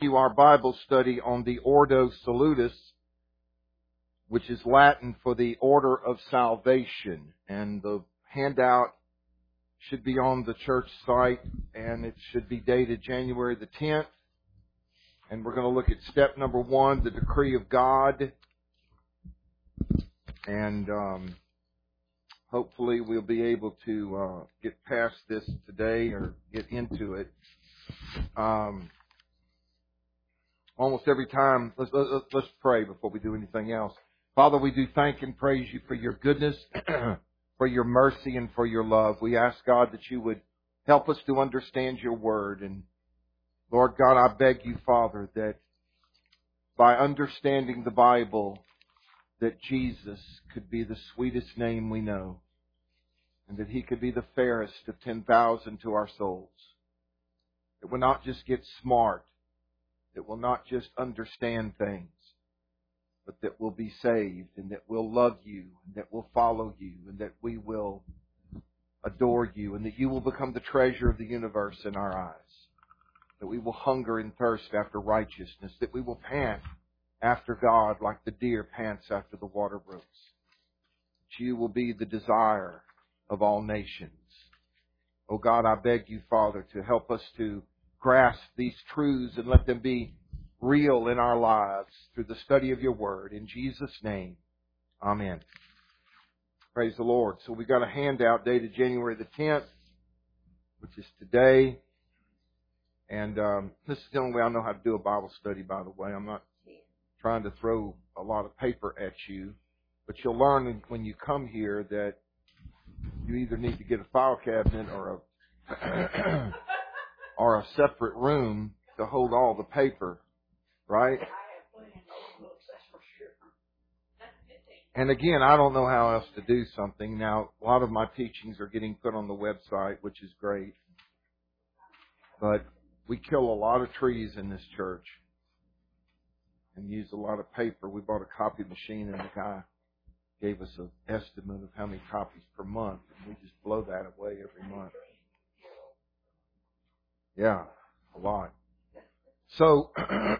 Our Bible study on the Ordo Salutis, which is Latin for the Order of Salvation. And the handout should be on the church site, and it should be dated January the 10th. And we're going to look at step number 1, the decree of God. And hopefully we'll be able to get past this today or get into it. Almost every time, let's pray before we do anything else. Father, we do thank and praise you for your goodness, for your mercy, and for your love. We ask, God, that you would help us to understand your word. And Lord God, I beg you, Father, that by understanding the Bible, that Jesus could be the sweetest name we know, and that he could be the fairest of 10,000 to our souls. That we'll not just get smart, that we'll not just understand things, but that we'll be saved, and that we'll love you, and that we'll follow you, and that we will adore you, and that you will become the treasure of the universe in our eyes. That we will hunger and thirst after righteousness, that we will pant after God like the deer pants after the water brooks. That you will be the desire of all nations. Oh God, I beg you, Father, to help us to grasp these truths and let them be real in our lives through the study of your word. In Jesus' name, amen. Praise the Lord. So we got a handout dated January the 10th, which is today. And this is the only way I know how to do a Bible study, by the way. I'm not trying to throw a lot of paper at you. But you'll learn when you come here that you either need to get a file cabinet or a or a separate room to hold all the paper, right? And again, I don't know how else to do something. Now, a lot of my teachings are getting put on the website, which is great. But we kill a lot of trees in this church and use a lot of paper. We bought a copy machine, and the guy gave us an estimate of how many copies per month, and we just blow that away every month. Yeah, a lot. So,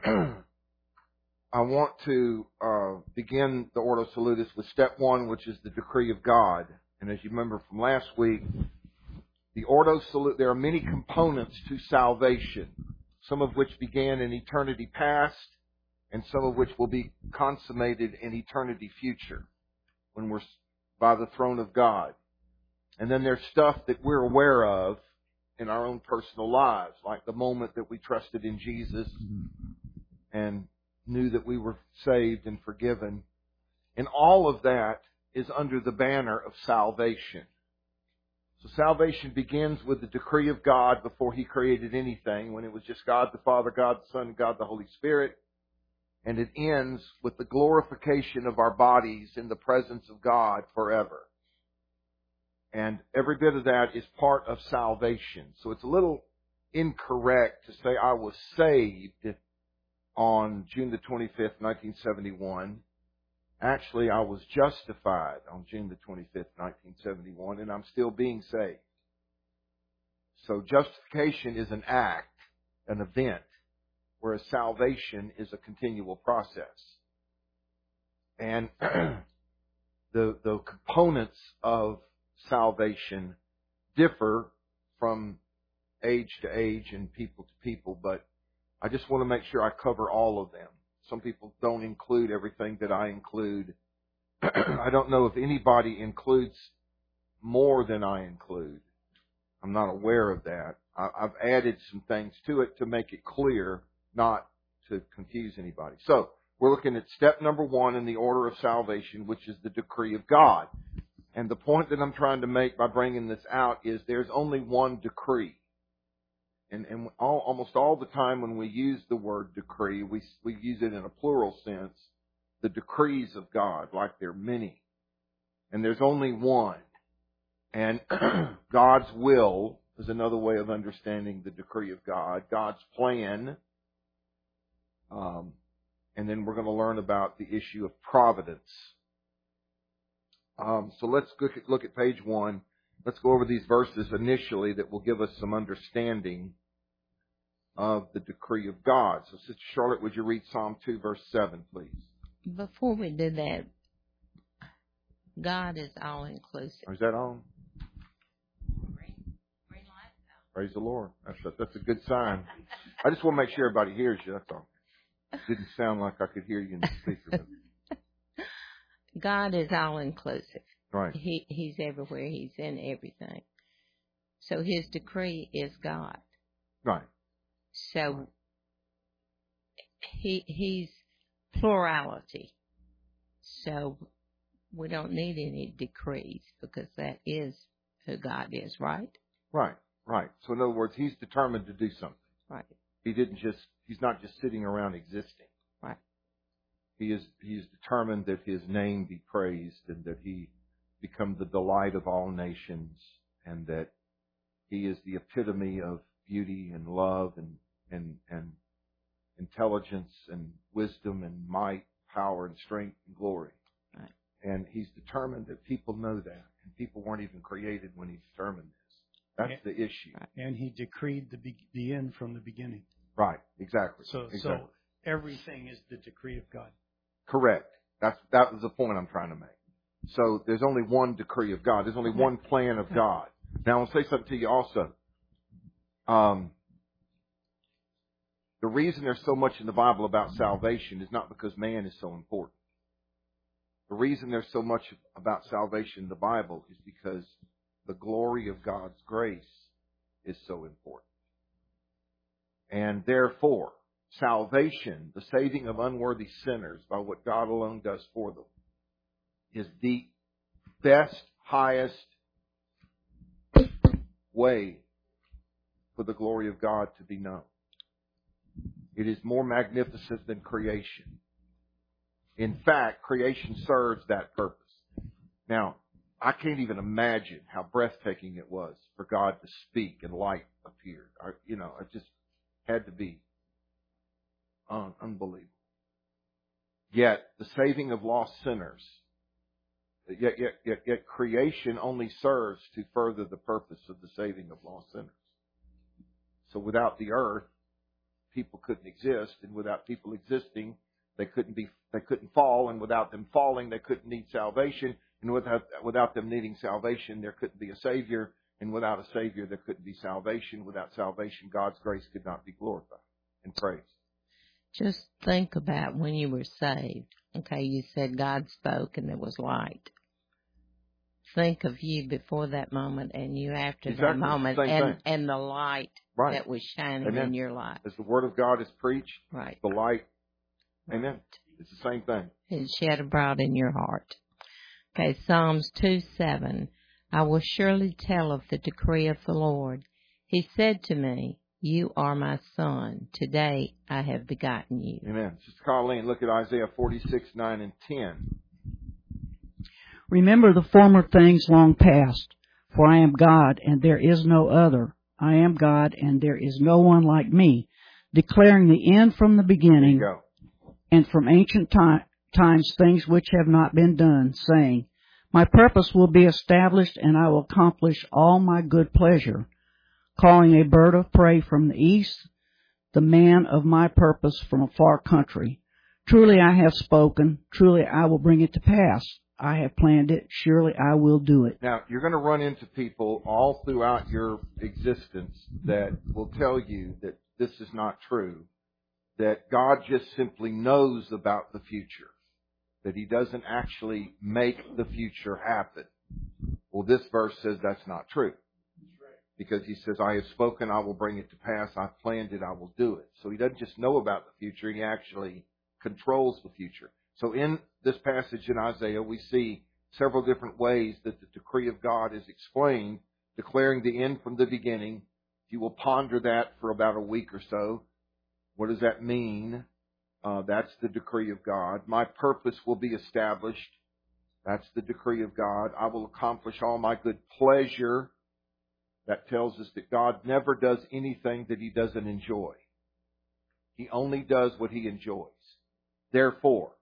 I want to begin the Ordo Salutis with step 1, which is the decree of God. And as you remember from last week, the Ordo Salutis, there are many components to salvation, some of which began in eternity past, and some of which will be consummated in eternity future, when we're by the throne of God. And then there's stuff that we're aware of in our own personal lives, like the moment that we trusted in Jesus and knew that we were saved and forgiven. And all of that is under the banner of salvation. So salvation begins with the decree of God before he created anything, when it was just God the Father, God the Son, and God the Holy Spirit. And it ends with the glorification of our bodies in the presence of God forever. And every bit of that is part of salvation. So it's a little incorrect to say I was saved on June the 25th, 1971. Actually, I was justified on June the 25th, 1971, and I'm still being saved. So justification is an act, an event, whereas salvation is a continual process. And the components of salvation differ from age to age and people to people, but I just want to make sure I cover all of them. Some people don't include everything that I include. I don't know if anybody includes more than I include. I'm not aware of that. I've added some things to it to make it clear, not to confuse anybody. So, we're looking at step number 1 in the order of salvation, which is the decree of God. And the point that I'm trying to make by bringing this out is there's only one decree. And almost all the time when we use the word decree, we use it in a plural sense. The decrees of God, like there are many. And there's only one. And God's will is another way of understanding the decree of God. God's plan. And then we're going to learn about the issue of providence. So let's look at page 1. Let's go over these verses initially that will give us some understanding. of the decree of God. So, Sister Charlotte, would you read Psalm 2, verse 7, please? Before we do that, God is all-inclusive. Is that on? Praise the Lord. That's a good sign. I just want to make sure everybody hears you, that's all. It didn't sound like I could hear you in the speaker. God is all-inclusive. Right. He's everywhere. He's in everything. So his decree is God. Right. So he's plurality. So we don't need any decrees because that is who God is, right? Right. Right. So in other words, he's determined to do something. Right. He's not just sitting around existing. Right. He is determined that his name be praised and that he become the delight of all nations and that he is the epitome of beauty and love and intelligence and wisdom and might, power and strength and glory. Right. And he's determined that people know that. And people weren't even created when he determined this. That's the issue. And he decreed the end from the beginning. Right, exactly. So everything is the decree of God. Correct. That was the point I'm trying to make. So there's only one decree of God. There's only one plan of God. Now I want to say something to you also. The reason there's so much in the Bible about salvation is not because man is so important. The reason there's so much about salvation in the Bible is because the glory of God's grace is so important. And therefore, salvation, the saving of unworthy sinners by what God alone does for them, is the best, highest way for the glory of God to be known. It is more magnificent than creation. In fact, creation serves that purpose. Now, I can't even imagine how breathtaking it was for God to speak and light appeared. It just had to be unbelievable. Yet, the saving of lost sinners, yet creation only serves to further the purpose of the saving of lost sinners. So without the earth, people couldn't exist, and without people existing, they couldn't fall, and without them falling, they couldn't need salvation, and without them needing salvation, there couldn't be a Savior, and without a Savior, there couldn't be salvation. Without salvation, God's grace could not be glorified and praised. Just think about when you were saved. Okay, you said God spoke and there was light. Think of you before that moment and you after that moment and the light that was shining in your life. As the Word of God is preached, right. The light, right. Amen. It's the same thing. It's shed abroad in your heart. Okay, Psalms 2:7. I will surely tell of the decree of the Lord. He said to me, you are my son. Today I have begotten you. Amen. Sister Colleen, look at Isaiah 46:9 and 10. Remember the former things long past, for I am God and there is no other. I am God and there is no one like me, declaring the end from the beginning and from ancient times things which have not been done, saying, my purpose will be established and I will accomplish all my good pleasure, calling a bird of prey from the east, the man of my purpose from a far country. Truly I have spoken, truly I will bring it to pass. I have planned it, surely I will do it. Now, you're going to run into people all throughout your existence that will tell you that this is not true, that God just simply knows about the future, that He doesn't actually make the future happen. Well, this verse says that's not true. Because He says, I have spoken, I will bring it to pass, I've planned it, I will do it. So He doesn't just know about the future, He actually controls the future. So in this passage in Isaiah, we see several different ways that the decree of God is explained, declaring the end from the beginning. If you will ponder that for about a week or so, what does that mean? That's the decree of God. My purpose will be established. That's the decree of God. I will accomplish all my good pleasure. That tells us that God never does anything that He doesn't enjoy. He only does what He enjoys. Therefore,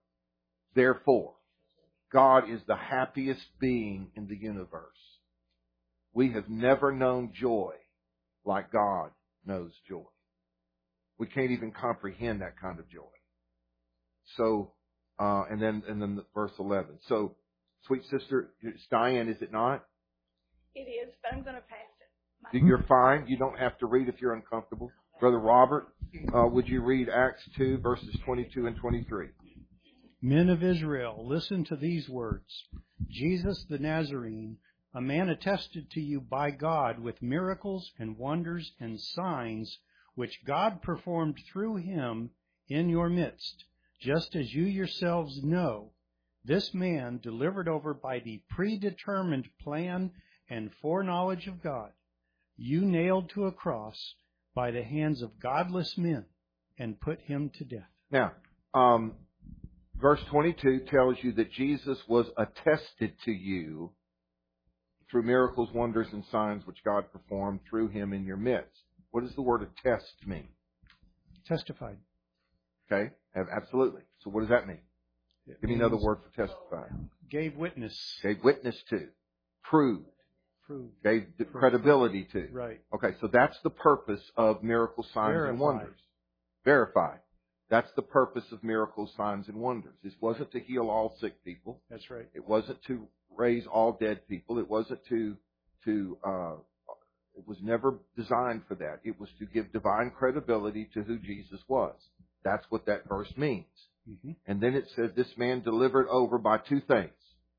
God is the happiest being in the universe. We have never known joy like God knows joy. We can't even comprehend that kind of joy. So, and then verse 11. So, sweet sister, it's Diane, is it not? It is, but I'm going to pass it. You're fine. You don't have to read if you're uncomfortable. Brother Robert, would you read Acts 2, verses 22 and 23? Men of Israel, listen to these words. Jesus the Nazarene, a man attested to you by God with miracles and wonders and signs, which God performed through him in your midst, just as you yourselves know. This man, delivered over by the predetermined plan and foreknowledge of God, you nailed to a cross by the hands of godless men and put him to death. Now, verse 22 tells you that Jesus was attested to you through miracles, wonders, and signs which God performed through him in your midst. What does the word attest mean? Testified. Okay, absolutely. So what does that mean? Give me another word for testified. Gave witness. Gave witness to. Proved. Proved. Gave credibility to. Right. Okay, so that's the purpose of miracles, signs, and wonders. Verified. That's the purpose of miracles, signs, and wonders. This wasn't to heal all sick people. That's right. It wasn't to raise all dead people. It wasn't it was never designed for that. It was to give divine credibility to who Jesus was. That's what that verse means. Mm-hmm. And then it says this man delivered over by two things.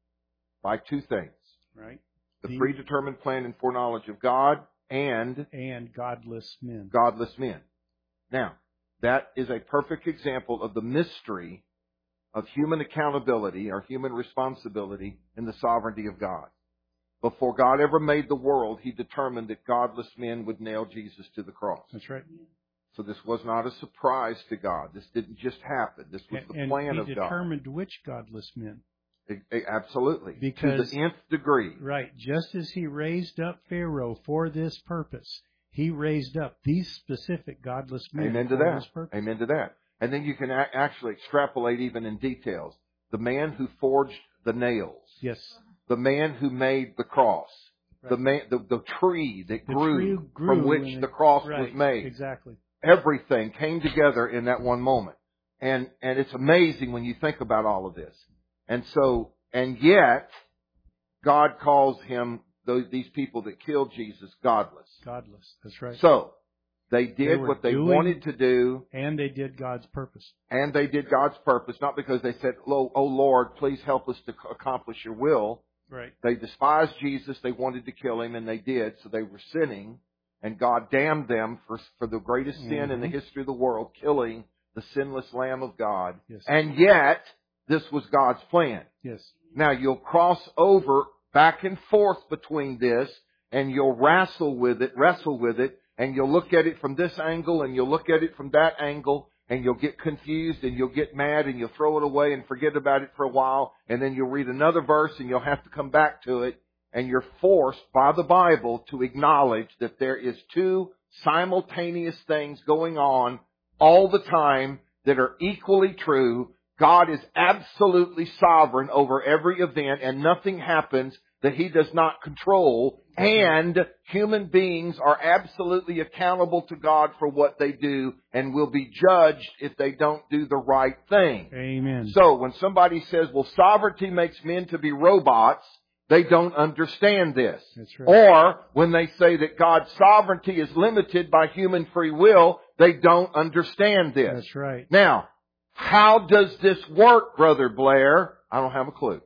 By two things. Right. The predetermined plan and foreknowledge of God and godless men. Godless men. Now, that is a perfect example of the mystery of human accountability or human responsibility in the sovereignty of God. Before God ever made the world, he determined that godless men would nail Jesus to the cross. That's right. So this was not a surprise to God. This didn't just happen. This was the plan of God. And he determined which godless men. Absolutely. Because, to the nth degree. Right. Just as he raised up Pharaoh for this purpose, he raised up these specific godless men. Amen to for that. This purpose. Amen to that. And then you can actually extrapolate even in details. The man who forged the nails. Yes. The man who made the cross. Right. The tree that grew from which the cross was made. Exactly. Everything came together in that one moment. And it's amazing when you think about all of this. And yet, God calls these people that killed Jesus godless. Godless. That's right. So, they did what they wanted to do. And they did God's purpose. And they did God's purpose, not because they said, oh Lord, please help us to accomplish your will. Right. They despised Jesus. They wanted to kill him, and they did. So they were sinning. And God damned them for the greatest sin in the history of the world, killing the sinless Lamb of God. Yes. And yet, this was God's plan. Yes. Now, you'll cross over back and forth between this, and you'll wrestle with it, and you'll look at it from this angle, and you'll look at it from that angle, and you'll get confused, and you'll get mad, and you'll throw it away and forget about it for a while, and then you'll read another verse, and you'll have to come back to it, and you're forced by the Bible to acknowledge that there is two simultaneous things going on all the time that are equally true. God is absolutely sovereign over every event, and nothing happens that he does not control, and human beings are absolutely accountable to God for what they do and will be judged if they don't do the right thing. Amen. So when somebody says, well, sovereignty makes men to be robots, they don't understand this. That's right. Or when they say that God's sovereignty is limited by human free will, they don't understand this. That's right. Now, how does this work, Brother Blair? I don't have a clue.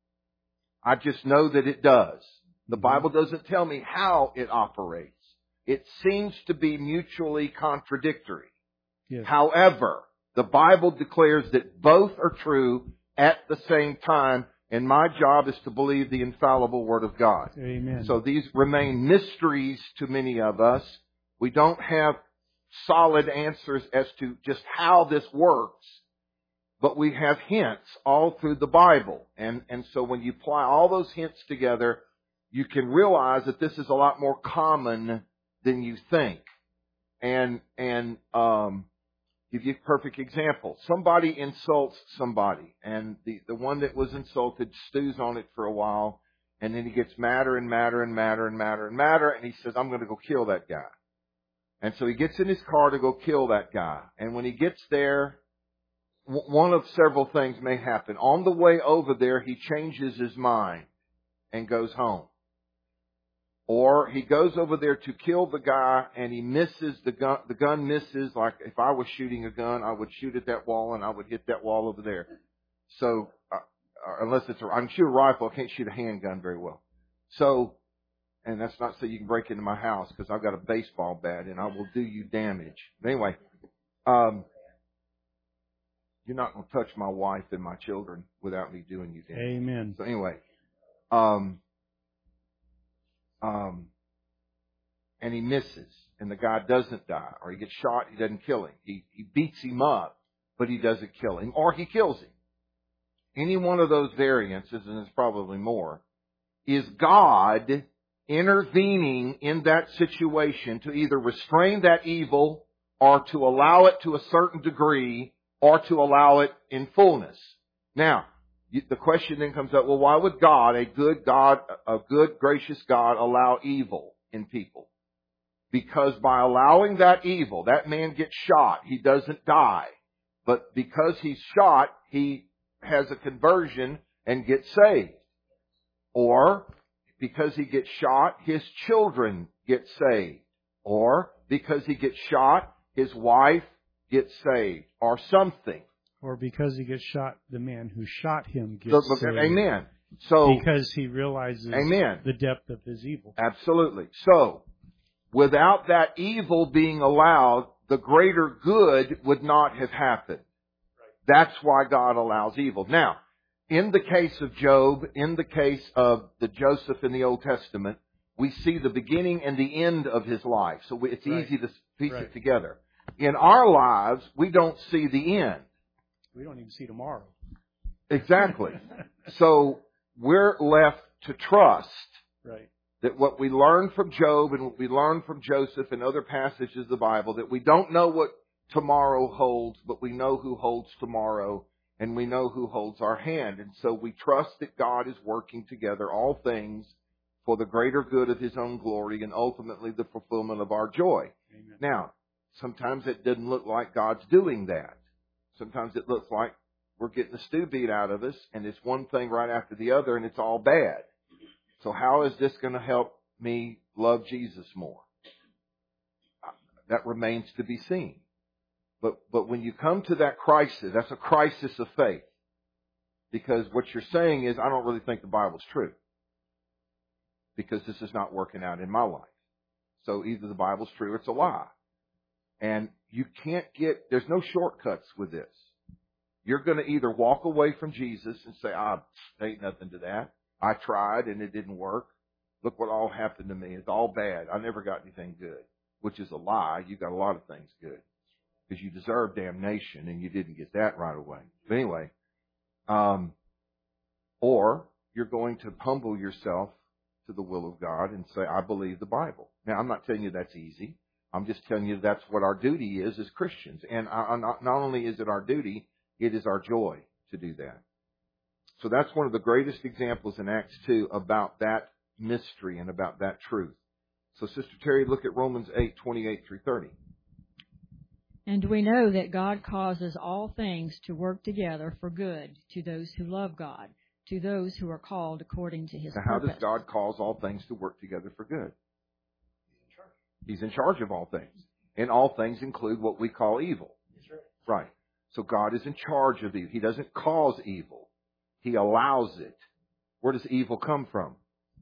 I just know that it does. The Bible doesn't tell me how it operates. It seems to be mutually contradictory. Yes. However, the Bible declares that both are true at the same time, and my job is to believe the infallible Word of God. Amen. So these remain mysteries to many of us. We don't have solid answers as to just how this works. But we have hints all through the Bible. And so when you apply all those hints together, you can realize that this is a lot more common than you think. And give you a perfect example. Somebody insults somebody, and the one that was insulted stews on it for a while, and then he gets madder and madder and madder and madder and madder, and he says, I'm going to go kill that guy. And so he gets in his car to go kill that guy. And when he gets there, one of several things may happen. On the way over there, he changes his mind and goes home. Or he goes over there to kill the guy and he misses the gun misses. Like if I was shooting a gun, I would shoot at that wall and I would hit that wall over there. So, unless I can shoot a rifle, I can't shoot a handgun very well. So, and that's not so you can break into my house because I've got a baseball bat and I will do you damage. But anyway, you're not going to touch my wife and my children without me doing you damage. Amen. So anyway, and he misses, and the guy doesn't die, or he gets shot, he doesn't kill him. He beats him up, but he doesn't kill him, or he kills him. Any one of those variances, and there's probably more, is God intervening in that situation to either restrain that evil or to allow it to a certain degree or to allow it in fullness. Now, the question then comes up, well, why would God, a good, gracious God, allow evil in people? Because by allowing that evil, that man gets shot, he doesn't die. But because he's shot, he has a conversion and gets saved. Or, because he gets shot, his children get saved. Or, because he gets shot, his wife gets saved. Or something. Or because he gets shot, the man who shot him gets saved. Amen. So, because he realizes the depth of his evil. Absolutely. So, without that evil being allowed, the greater good would not have happened. That's why God allows evil. Now, in the case of Job, in the case of the Joseph in the Old Testament, we see the beginning and the end of his life. So it's easy to piece it together. In our lives, we don't see the end. We don't even see tomorrow. Exactly. So we're left to trust that what we learn from Job and what we learn from Joseph and other passages of the Bible, that we don't know what tomorrow holds, but we know who holds tomorrow, and we know who holds our hand. And so we trust that God is working together all things for the greater good of His own glory and ultimately the fulfillment of our joy. Amen. Now, sometimes it doesn't look like God's doing that. Sometimes it looks like we're getting the stew beat out of us, and it's one thing right after the other, and it's all bad. So how is this going to help me love Jesus more? That remains to be seen. But when you come to that crisis, that's a crisis of faith. Because what you're saying is, I don't really think the Bible's true. Because this is not working out in my life. So either the Bible's true or it's a lie. And you can't there's no shortcuts with this. You're going to either walk away from Jesus and say, ain't nothing to that. I tried and it didn't work. Look what all happened to me. It's all bad. I never got anything good. Which is a lie. You got a lot of things good. Because you deserve damnation and you didn't get that right away. But anyway, or you're going to humble yourself to the will of God and say, I believe the Bible. Now, I'm not telling you that's easy. I'm just telling you that's what our duty is as Christians. And not only is it our duty, it is our joy to do that. So that's one of the greatest examples in Acts 2 about that mystery and about that truth. So, Sister Terry, look at Romans 8:28 through 30. And we know that God causes all things to work together for good to those who love God, to those who are called according to His purpose. How does God cause all things to work together for good? He's in charge of all things. And all things include what we call evil. Right. So God is in charge of evil. He doesn't cause evil. He allows it. Where does evil come from?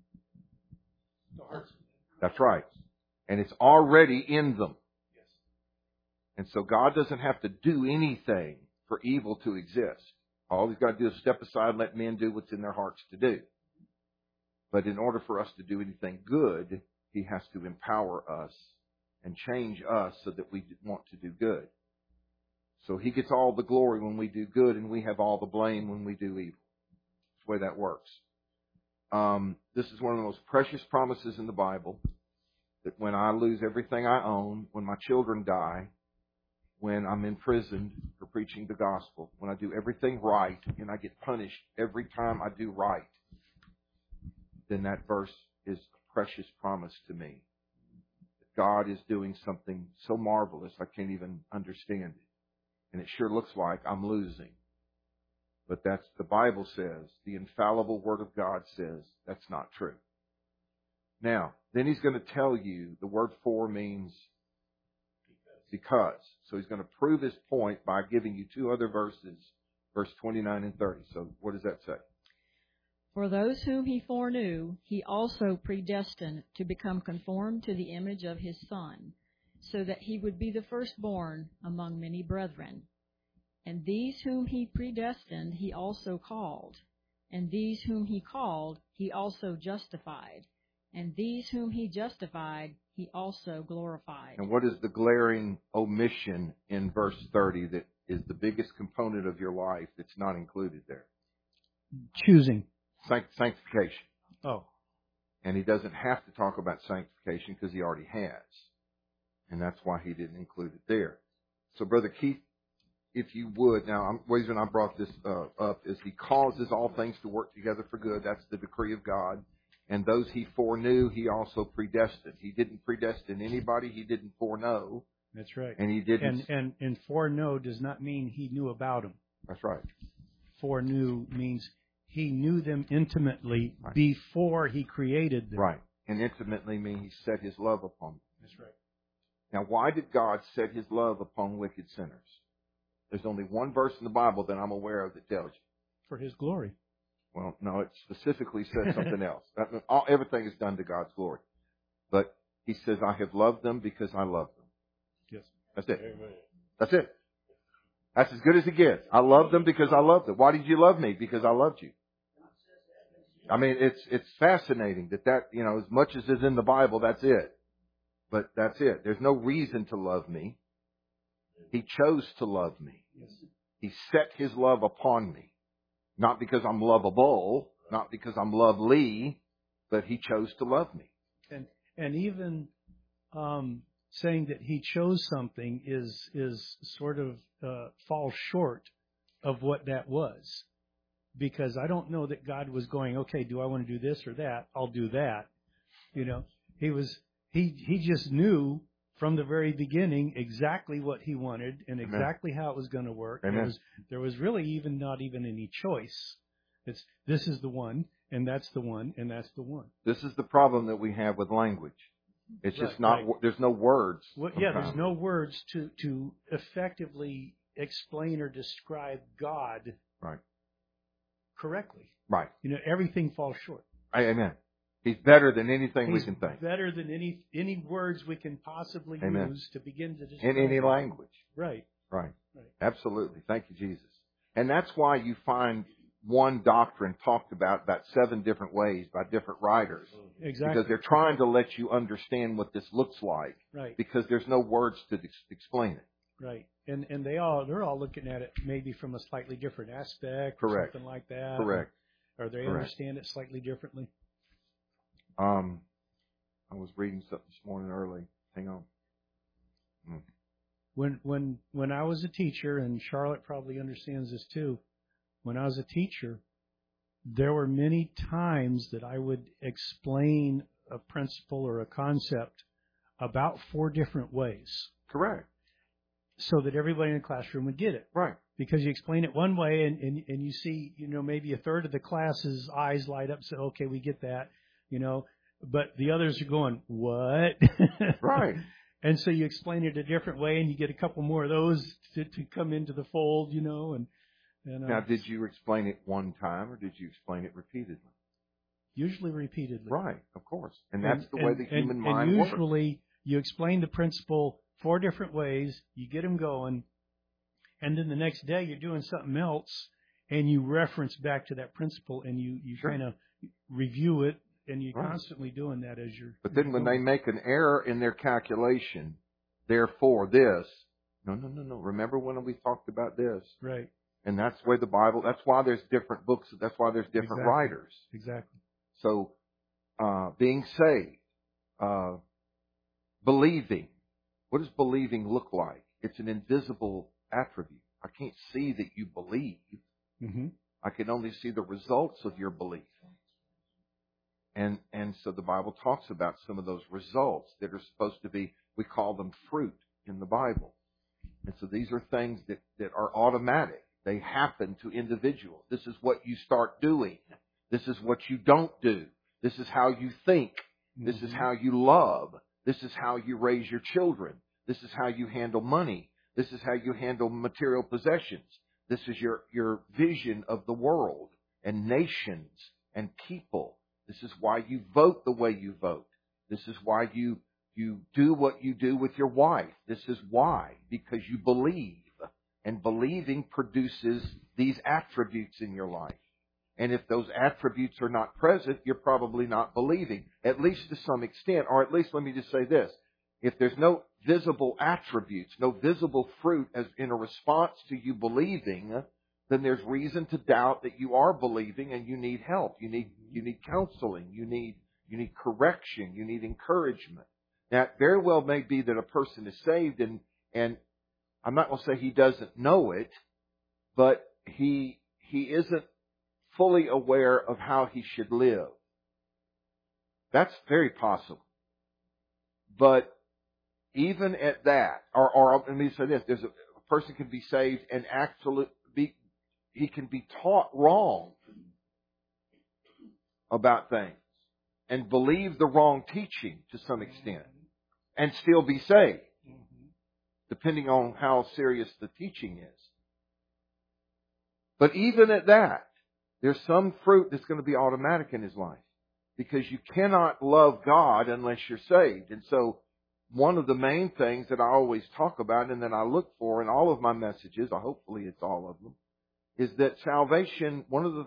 That's right. And it's already in them. And so God doesn't have to do anything for evil to exist. All He's got to do is step aside and let men do what's in their hearts to do. But in order for us to do anything good, He has to empower us and change us so that we want to do good. So He gets all the glory when we do good, and we have all the blame when we do evil. That's the way that works. This is one of the most precious promises in the Bible, that when I lose everything I own, when my children die, when I'm imprisoned for preaching the gospel, when I do everything right and I get punished every time I do right, then that verse is a precious promise to me. God is doing something so marvelous I can't even understand it. And it sure looks like I'm losing. But that's, the Bible says, the infallible Word of God says that's not true. Now, then he's going to tell you the word for means because. So he's going to prove his point by giving you two other verses, verse 29 and 30. So what does that say? For those whom he foreknew, he also predestined to become conformed to the image of his Son, so that he would be the firstborn among many brethren. And these whom he predestined, he also called. And these whom he called, he also justified. And these whom he justified, he also glorified. And what is the glaring omission in verse 30 that is the biggest component of your life that's not included there? Choosing. Sanctification. Oh. And he doesn't have to talk about sanctification because he already has. And that's why he didn't include it there. So, Brother Keith, if you would, now, the reason I brought this up is he causes all things to work together for good. That's the decree of God. And those he foreknew, he also predestined. He didn't predestine anybody. He didn't foreknow. That's right. And he didn't. And foreknow does not mean he knew about them. That's right. Foreknew means he knew them intimately before he created them. Right. And intimately means he set his love upon them. That's right. Now, why did God set his love upon wicked sinners? There's only one verse in the Bible that I'm aware of that tells you. For his glory. Well, no, it specifically says something else. Everything is done to God's glory. But he says, I have loved them because I love them. Yes. That's it. Amen. That's it. That's as good as it gets. I love them because I love them. Why did you love me? Because I loved you. I mean, it's fascinating that, as much as is in the Bible, that's it. But that's it. There's no reason to love me. He chose to love me. He set his love upon me. Not because I'm lovable, not because I'm lovely, but he chose to love me. And even saying that he chose something is sort of falls short of what that was. Because I don't know that God was going, okay, do I want to do this or that? I'll do that. He just knew from the very beginning exactly what he wanted and exactly how it was going to work. There was really not even any choice. This is the one, and that's the one, and that's the one. This is the problem that we have with language. It's just not. Right. There's no words. Well, there's no words to effectively explain or describe God. Right. Correctly. Right. Everything falls short. Amen. He's better than anything we can think. Better than any words we can possibly use to begin to describe. In any language. Right. Right. Absolutely. Thank you, Jesus. And that's why you find one doctrine talked about 7 different ways by different writers. Exactly. Because they're trying to let you understand what this looks like. Right. Because there's no words to explain it. Right. And they're all looking at it maybe from a slightly different aspect. Correct. Or something like that. Correct. Or they understand it slightly differently. I was reading something this morning early. Hang on. When I was a teacher, and Charlotte probably understands this too, when I was a teacher, there were many times that I would explain a principle or a concept about 4 different ways. Correct. So that everybody in the classroom would get it. Right. Because you explain it one way and you see, maybe a third of the class's eyes light up, so okay, we get that, but the others are going, what? Right. And so you explain it a different way and you get a couple more of those to come into the fold, and now, did you explain it one time or did you explain it repeatedly? Usually repeatedly. Right, of course. And that's the way the human mind works. And usually you explain the principle 4 different ways, you get them going, and then the next day you're doing something else and you reference back to that principle and you kind of review it, and you're constantly doing that as you're... But then when they make an error in their calculation, therefore this, no. Remember when we talked about this? Right. And that's where the Bible, that's why there's different books, that's why there's different writers. Exactly. So, being saved, believing. What does believing look like? It's an invisible attribute. I can't see that you believe. Mm-hmm. I can only see the results of your belief. And so the Bible talks about some of those results that are supposed to be, we call them fruit in the Bible. And so these are things that are automatic. They happen to individuals. This is what you start doing. This is what you don't do. This is how you think. This is how you love. This is how you raise your children. This is how you handle money. This is how you handle material possessions. This is your vision of the world and nations and people. This is why you vote the way you vote. This is why you do what you do with your wife. This is why, because you believe. And believing produces these attributes in your life. And if those attributes are not present, you're probably not believing, at least to some extent. Or at least, let me just say this. If there's no visible attributes, no visible fruit as in a response to you believing, then there's reason to doubt that you are believing and you need help. You need counseling. You need correction. You need encouragement. Now, it very well may be that a person is saved and I'm not going to say he doesn't know it, but he isn't fully aware of how he should live. That's very possible. But even at that, or let me say this, there's a person can be saved and he can be taught wrong about things and believe the wrong teaching to some extent and still be saved, depending on how serious the teaching is. But even at that, there's some fruit that's going to be automatic in his life because you cannot love God unless you're saved. And so one of the main things that I always talk about and that I look for in all of my messages, hopefully it's all of them, is that salvation, one of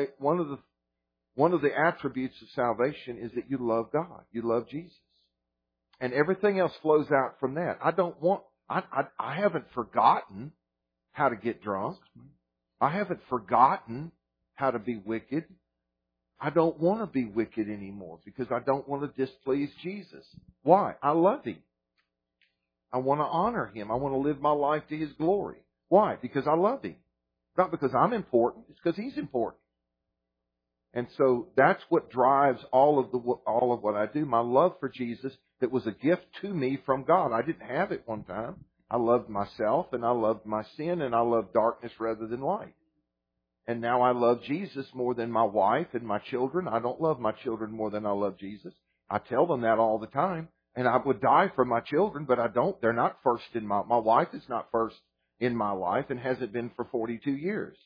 the attributes of salvation is that you love God. You love Jesus. And everything else flows out from that. I haven't forgotten how to get drunk. I haven't forgotten how to be wicked. I don't want to be wicked anymore because I don't want to displease Jesus. Why? I love Him. I want to honor Him. I want to live my life to His glory. Why? Because I love Him. Not because I'm important. It's because He's important. And so that's what drives all of what I do. My love for Jesus that was a gift to me from God. I didn't have it one time. I loved myself and I loved my sin and I loved darkness rather than light. And now I love Jesus more than my wife and my children. I don't love my children more than I love Jesus. I tell them that all the time. And I would die for my children, but I don't. They're not first in my wife is not first in my life and hasn't been for 42 years.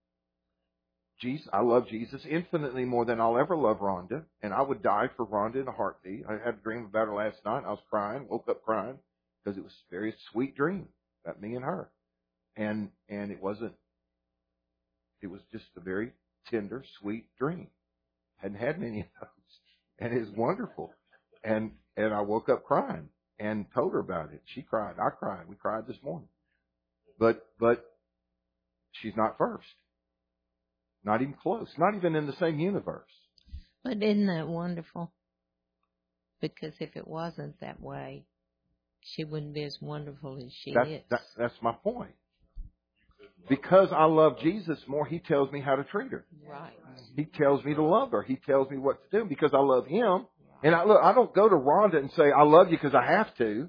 I love Jesus infinitely more than I'll ever love Rhonda. And I would die for Rhonda in a heartbeat. I had a dream about her last night. I was crying, woke up crying because it was a very sweet dream about me and her. And it wasn't. It was just a very tender, sweet dream. Hadn't had many of those. And it was wonderful. And I woke up crying and told her about it. She cried. I cried. We cried this morning. But she's not first. Not even close. Not even in the same universe. But isn't that wonderful? Because if it wasn't that way, she wouldn't be as wonderful as she is. That's my point. Because I love Jesus more, He tells me how to treat her. Right. He tells me to love her. He tells me what to do because I love Him. And I don't go to Rhonda and say, I love you because I have to.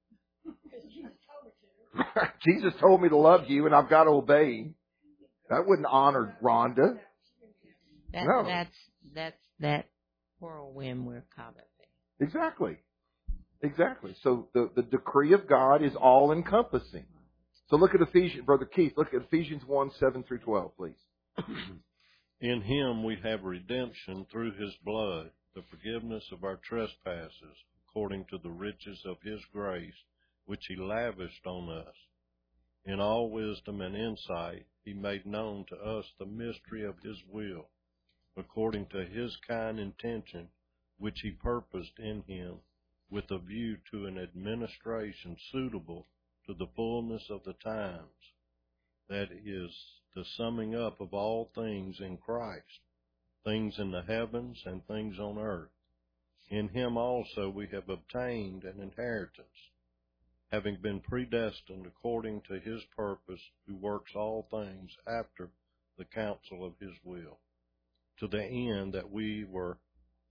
Jesus told me to love you and I've got to obey Him. That wouldn't honor Rhonda. No. That's that whirlwind we're caught up in. Exactly. So the decree of God is all encompassing. So look at Ephesians, Brother Keith, look at Ephesians 1:7-12, please. In Him we have redemption through His blood, the forgiveness of our trespasses, according to the riches of His grace, which He lavished on us. In all wisdom and insight, He made known to us the mystery of His will, according to His kind intention, which He purposed in Him, with a view to an administration suitable to the fullness of the times, that is, the summing up of all things in Christ, things in the heavens and things on earth. In Him also we have obtained an inheritance, having been predestined according to His purpose, who works all things after the counsel of His will, to the end that we were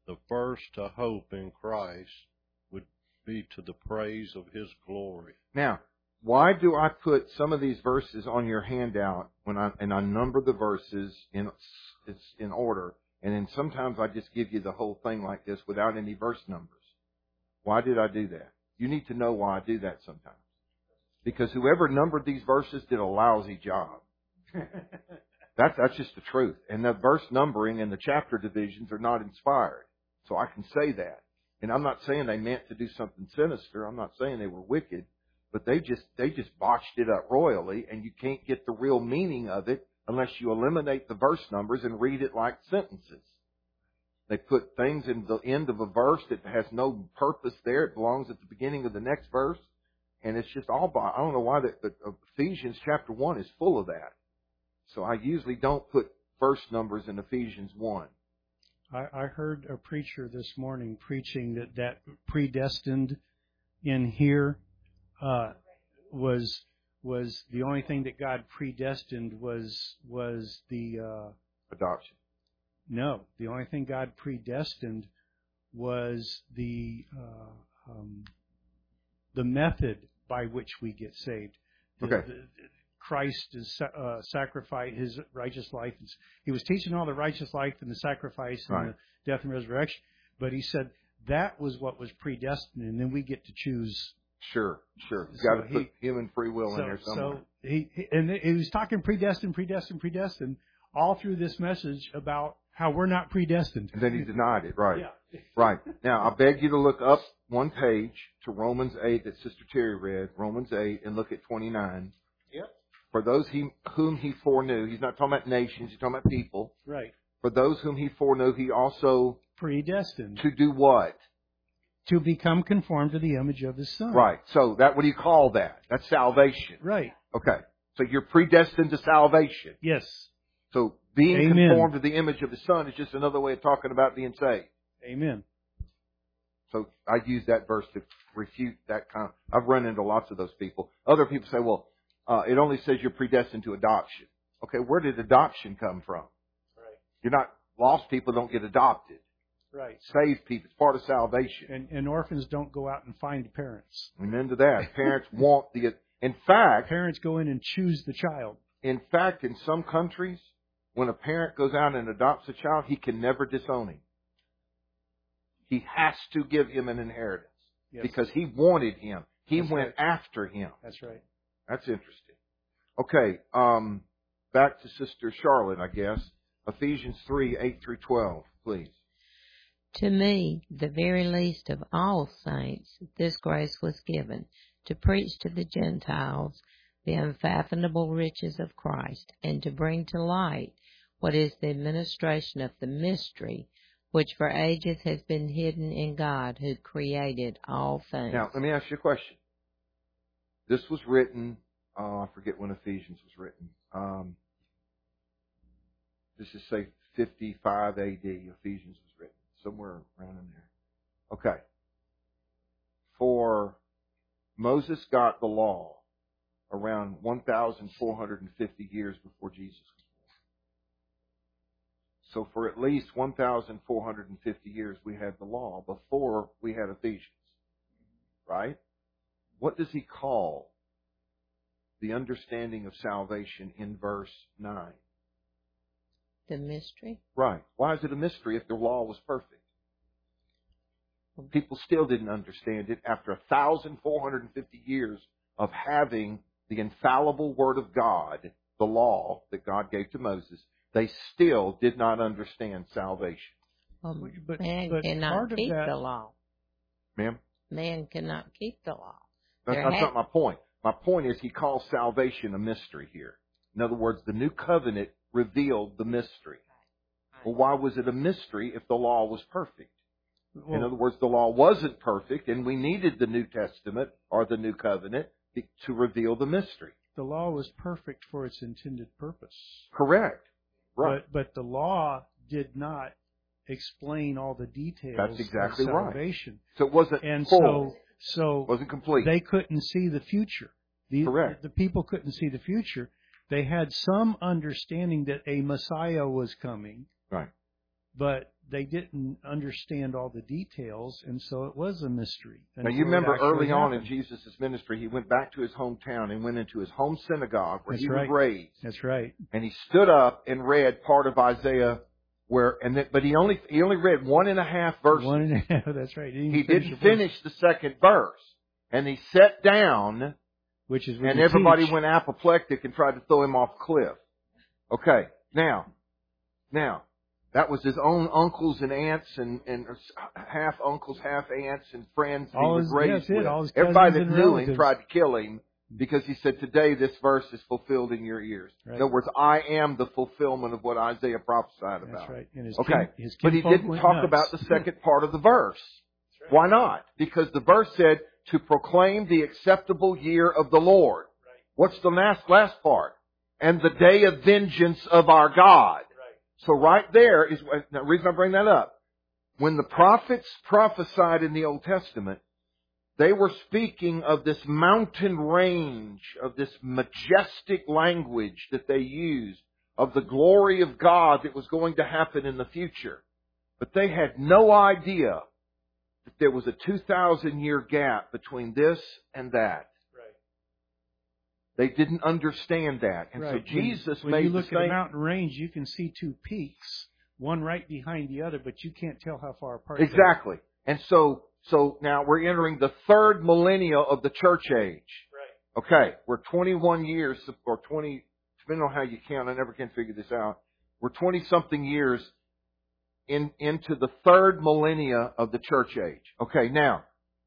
the first to hope in Christ would be to the praise of His glory. Now, why do I put some of these verses on your handout I number the verses in order, and then sometimes I just give you the whole thing like this without any verse numbers? Why did I do that? You need to know why I do that sometimes. Because whoever numbered these verses did a lousy job. That's just the truth. And the verse numbering and the chapter divisions are not inspired. So I can say that. And I'm not saying they meant to do something sinister. I'm not saying they were wicked. But they just botched it up royally, and you can't get the real meaning of it unless you eliminate the verse numbers and read it like sentences. They put things in the end of a verse that has no purpose there. It belongs at the beginning of the next verse. And it's just all by, I don't know why but Ephesians chapter 1 is full of that. So I usually don't put verse numbers in Ephesians 1. I heard a preacher this morning preaching that predestined in here was the only thing that God predestined was the adoption. No, the only thing God predestined was the method by which we get saved. Christ is sacrificed his righteous life. He was teaching all the righteous life and the sacrifice and the death and resurrection. But he said that was what was predestined, and then we get to choose. Sure. You've got to put human free will in there somewhere. So he was talking predestined all through this message about how we're not predestined. And then he denied it, right? Yeah. Right. Now, I beg you to look up one page to Romans 8 that Sister Terry read, Romans 8, and look at 29. Yep. For those whom he foreknew, he's not talking about nations, he's talking about people. Right. For those whom he foreknew, he also predestined. To do what? To become conformed to the image of His Son. Right. So what do you call that? That's salvation. Right. Okay. So you're predestined to salvation. Yes. So being conformed to the image of His Son is just another way of talking about being saved. Amen. So I use that verse to refute that kind. I've run into lots of those people. Other people say, well, it only says you're predestined to adoption. Okay, where did adoption come from? Right. You're not, lost people don't get adopted. Right. Saved people, it's part of salvation. And orphans don't go out and find parents. Amen to that. Parents want in fact, parents go in and choose the child. In fact, in some countries, when a parent goes out and adopts a child, he can never disown him. He has to give him an inheritance. Yes. Because he wanted him. He went after him. That's right. That's interesting. Okay, back to Sister Charlotte, I guess. Ephesians 3, 8 through 12, please. To me, the very least of all saints, this grace was given, to preach to the Gentiles the unfathomable riches of Christ, and to bring to light what is the administration of the mystery, which for ages has been hidden in God, who created all things. Now, let me ask you a question. This was written, I forget when Ephesians was written. This is, say, 55 AD, Ephesians was written. Somewhere around in there. Okay. For Moses got the law around 1,450 years before Jesus was born. So for at least 1,450 years we had the law before we had Ephesians. Right? What does he call the understanding of salvation in verse 9? The mystery. Right. Why is it a mystery if the law was perfect? People still didn't understand it after 1,450 years of having the infallible Word of God, the law that God gave to Moses. They still did not understand salvation. But cannot keep the law. Ma'am? Man cannot keep the law. That's not my point. My point is he calls salvation a mystery here. In other words, the new covenant revealed the mystery. Well, why was it a mystery if the law was perfect? In other words, the law wasn't perfect, and we needed the New Testament or the New Covenant to reveal the mystery. The law was perfect for its intended purpose. Correct. Right. But the law did not explain all the details. That's exactly of salvation. Right. So it wasn't full. So it wasn't complete. They couldn't see the future. Correct. The people couldn't see the future. They had some understanding that a Messiah was coming. Right. but they didn't understand all the details, and so it was a mystery. Now, you remember early on in Jesus' ministry, he went back to his hometown and went into his home synagogue where he was raised. That's right. And he stood up and read part of Isaiah but he only read 1.5 verses. 1.5, that's right. He didn't finish the second verse. And he sat down, and everybody went apoplectic and tried to throw him off a cliff. Okay, now, that was his own uncles and aunts and half uncles, half aunts and friends he was raised with. Everybody that knew him tried to kill him because he said, today this verse is fulfilled in your ears. Right. In other words, I am the fulfillment of what Isaiah prophesied about. That's right. And but he didn't talk about the second part of the verse. Right. Why not? Because the verse said, to proclaim the acceptable year of the Lord. Right. What's the last part? And the day of vengeance of our God. So right there is the reason I bring that up. When the prophets prophesied in the Old Testament, they were speaking of this mountain range, of this majestic language that they used, of the glory of God that was going to happen in the future. But they had no idea that there was a 2,000-year gap between this and that. They didn't understand that. And so Jesus when you look at a mountain range, you can see two peaks, one right behind the other, but you can't tell how far apart. Exactly. And so now we're entering the third millennia of the church age. Right. Okay. We're 21 years, or 20, depending on how you count, I never can figure this out. We're 20-something years into the third millennia of the church age. Okay, now,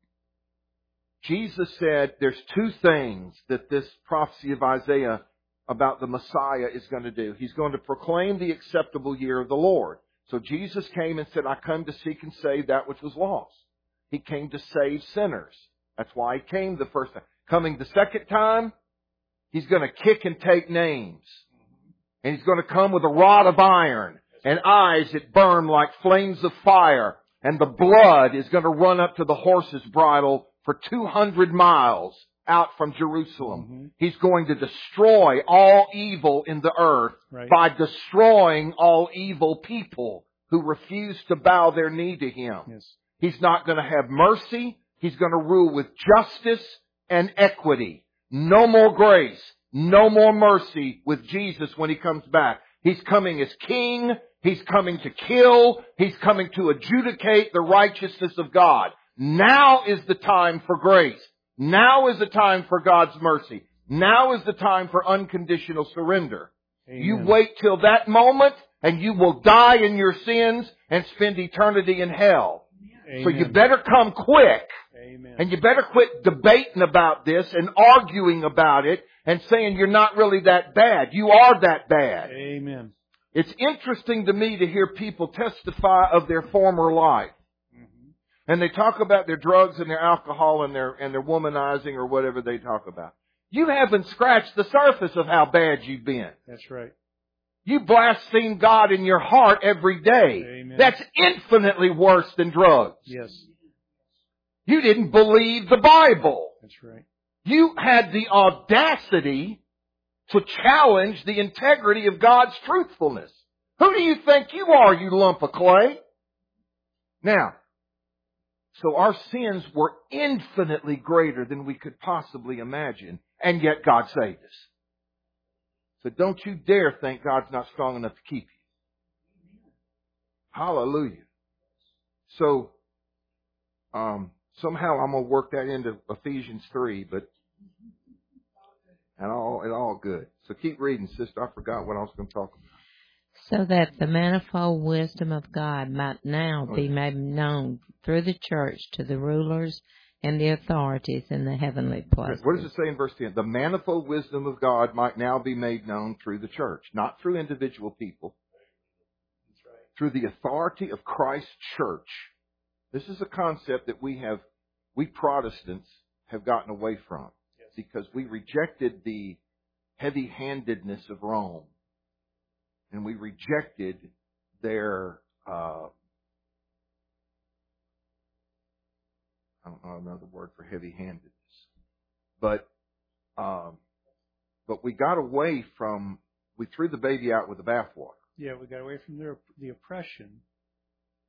Jesus said there's two things that this prophecy of Isaiah about the Messiah is going to do. He's going to proclaim the acceptable year of the Lord. So Jesus came and said, I come to seek and save that which was lost. He came to save sinners. That's why He came the first time. Coming the second time, He's going to kick and take names. And He's going to come with a rod of iron and eyes that burn like flames of fire. And the blood is going to run up to the horse's bridle for 200 miles out from Jerusalem. Mm-hmm. He's going to destroy all evil in the earth by destroying all evil people who refuse to bow their knee to Him. Yes. He's not going to have mercy. He's going to rule with justice and equity. No more grace, no more mercy with Jesus when He comes back. He's coming as king. He's coming to kill. He's coming to adjudicate the righteousness of God. Now is the time for grace. Now is the time for God's mercy. Now is the time for unconditional surrender. Amen. You wait till that moment and you will die in your sins and spend eternity in hell. Amen. So you better come quick. Amen. And you better quit debating about this and arguing about it and saying you're not really that bad. You are that bad. Amen. It's interesting to me to hear people testify of their former life. And they talk about their drugs and their alcohol and their womanizing or whatever they talk about. You haven't scratched the surface of how bad you've been. That's right. You blaspheme God in your heart every day. Amen. That's infinitely worse than drugs. Yes. You didn't believe the Bible. That's right. You had the audacity to challenge the integrity of God's truthfulness. Who do you think you are, you lump of clay? Now, so our sins were infinitely greater than we could possibly imagine, and yet God saved us. So don't you dare think God's not strong enough to keep you. Hallelujah. So, somehow I'm going to work that into Ephesians 3, but it's all good. So keep reading, sister. I forgot what I was going to talk about. So that the manifold wisdom of God might now be made known through the church to the rulers and the authorities in the heavenly places. What does it say in verse 10? The manifold wisdom of God might now be made known through the church, not through individual people. That's right. Through the authority of Christ's church. This is a concept that we Protestants have gotten away from. Yes. Because we rejected the heavy-handedness of Rome. And we rejected their, I don't know another word for heavy-handedness. But we got away from, we threw the baby out with the bathwater. Yeah, we got away from the oppression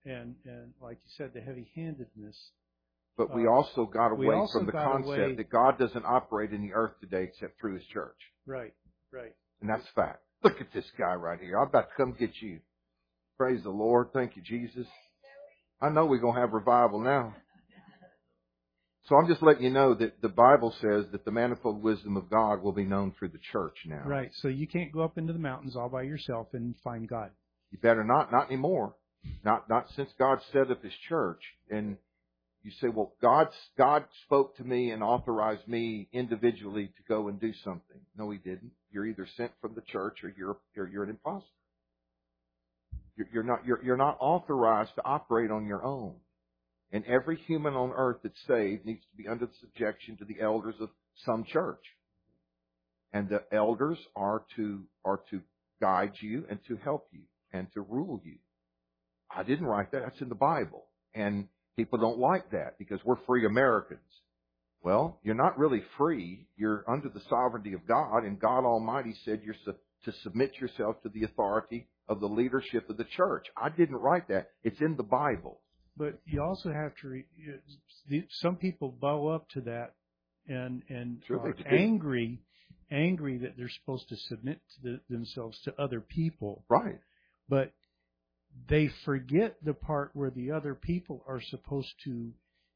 and like you said, the heavy-handedness. But we also got away from the concept that God doesn't operate in the earth today except through His church. Right, right. And that's fact. Look at this guy right here. I'm about to come get you. Praise the Lord. Thank you, Jesus. I know we're going to have revival now. So I'm just letting you know that the Bible says that the manifold wisdom of God will be known through the church now. Right. So you can't go up into the mountains all by yourself and find God. You better not. Not anymore. Not since God set up His church. And you say, well, God spoke to me and authorized me individually to go and do something. No, He didn't. You're either sent from the church or you're an imposter. You're not authorized to operate on your own. And every human on earth that's saved needs to be under the subjection to the elders of some church. And the elders are to guide you and to help you and to rule you. I didn't write that. That's in the Bible. And people don't like that because we're free Americans. Well, you're not really free. You're under the sovereignty of God, and God Almighty said you're to submit yourself to the authority of the leadership of the church. I didn't write that. It's in the Bible. But you also have to. Some people bow up to that and sure are angry that they're supposed to submit to themselves to other people. Right. But they forget the part where the other people are supposed to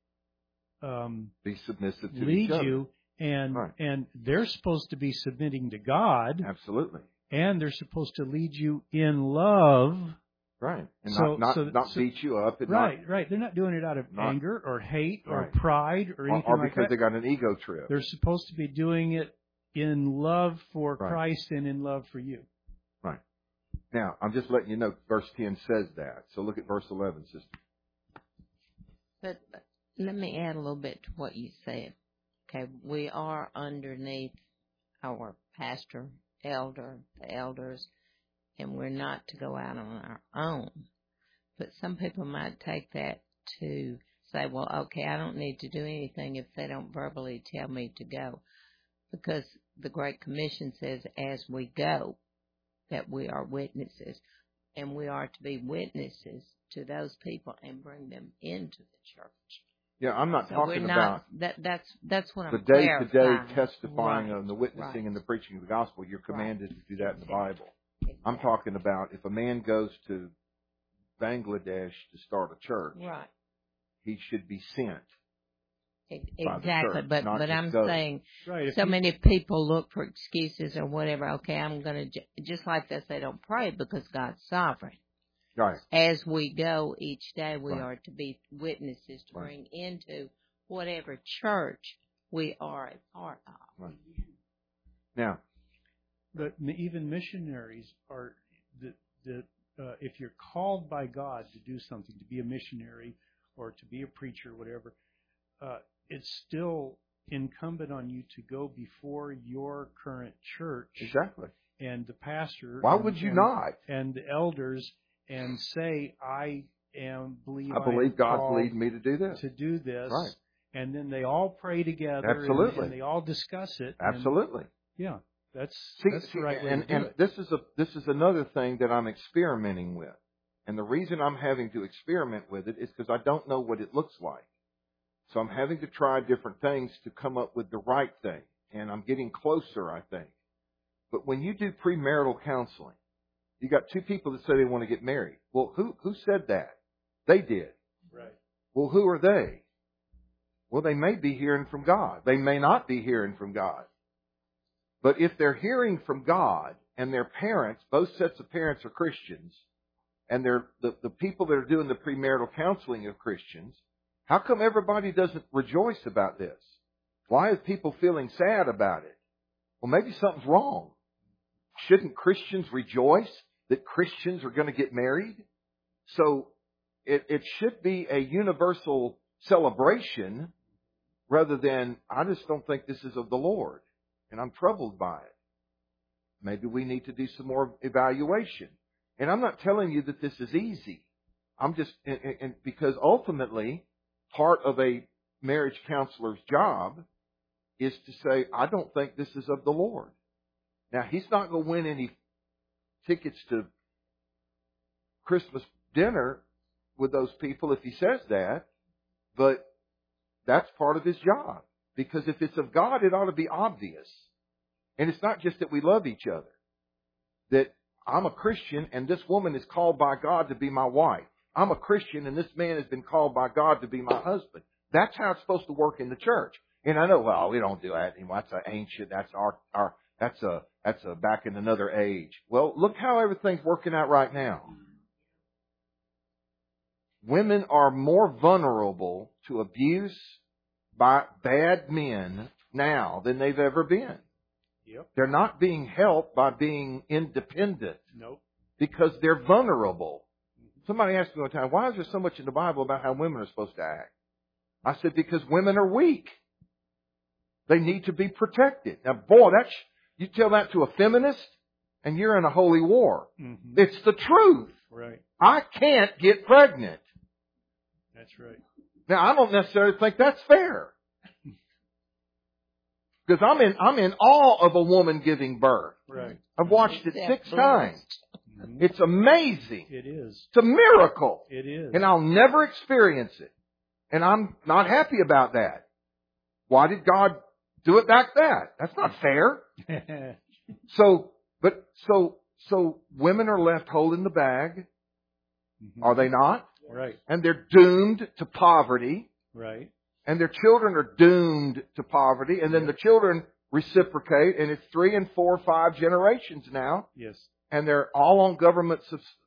be submissive to lead each other. you, and right. and they're supposed to be submitting to God. Absolutely. And they're supposed to lead you in love. Right. And not beat you up. And right. They're not doing it out of anger or hate or pride or anything or like that. because they got an ego trip. They're supposed to be doing it in love for Christ and in love for you. Right. Now, I'm just letting you know verse 10 says that. So look at verse 11, sister. But let me add a little bit to what you said. Okay, we are underneath our pastor, elder, the elders, and we're not to go out on our own. But some people might take that to say, well, okay, I don't need to do anything if they don't verbally tell me to go. Because the Great Commission says, as we go, that we are witnesses. And we are to be witnesses to those people and bring them into the church. Yeah, I'm not talking about that's what I'm the day-to-day testifying right. and the witnessing and the preaching of the gospel. You're commanded to do that in the Bible. Exactly. I'm talking about if a man goes to Bangladesh to start a church, right. he should be sent. Exactly, church, but I'm saying right, many people look for excuses or whatever. Okay, I'm going to, just like this, they don't pray because God's sovereign. Right. As we go each day, we are to be witnesses to bring into whatever church we are a part of. Right. Now, but even missionaries are if you're called by God to do something, to be a missionary or to be a preacher, whatever, it's still incumbent on you to go before your current church. Exactly. And the pastor. Why would you not? And the elders, and say, I believe God's leading me to do this. Right. And then they all pray together. Absolutely. And they all discuss it. Absolutely. Yeah. That's the right way to do it. This is another thing that I'm experimenting with. And the reason I'm having to experiment with it is because I don't know what it looks like. So I'm having to try different things to come up with the right thing. And I'm getting closer, I think. But when you do premarital counseling, you got two people that say they want to get married. Well, who said that? They did. Right. Well, who are they? Well, they may be hearing from God. They may not be hearing from God. But if they're hearing from God and their parents, both sets of parents are Christians, and they're the people that are doing the premarital counseling are Christians, how come everybody doesn't rejoice about this? Why is people feeling sad about it? Well, maybe something's wrong. Shouldn't Christians rejoice that Christians are going to get married? So it should be a universal celebration rather than, I just don't think this is of the Lord, and I'm troubled by it. Maybe we need to do some more evaluation. And I'm not telling you that this is easy. I'm just, and because ultimately part of a marriage counselor's job is to say, I don't think this is of the Lord. Now, he's not going to win any tickets to Christmas dinner with those people if he says that, but that's part of his job. Because if it's of God, it ought to be obvious. And it's not just that we love each other. That I'm a Christian and this woman is called by God to be my wife. I'm a Christian and this man has been called by God to be my husband. That's how it's supposed to work in the church. And I know, well, we don't do that anymore. That's ancient. That's that's a back in another age. Well, look how everything's working out right now. Women are more vulnerable to abuse by bad men now than they've ever been. Yep. They're not being helped by being independent. Nope. Because they're vulnerable. Somebody asked me one time, why is there so much in the Bible about how women are supposed to act? I said, because women are weak. They need to be protected. Now, boy, you tell that to a feminist, and you're in a holy war. Mm-hmm. It's the truth. Right. I can't get pregnant. That's right. Now, I don't necessarily think that's fair. Because I'm in awe of a woman giving birth. Right. I've watched it 6 times. Mm-hmm. It's amazing. It is. It's a miracle. It is. And I'll never experience it. And I'm not happy about that. Why did God do it like that? That's not fair. So women are left holding the bag. Mm-hmm. Are they not? Right. And they're doomed to poverty. Right. And their children are doomed to poverty. And then the children reciprocate. And it's 3 and 4, 5 generations now. Yes. And they're all on government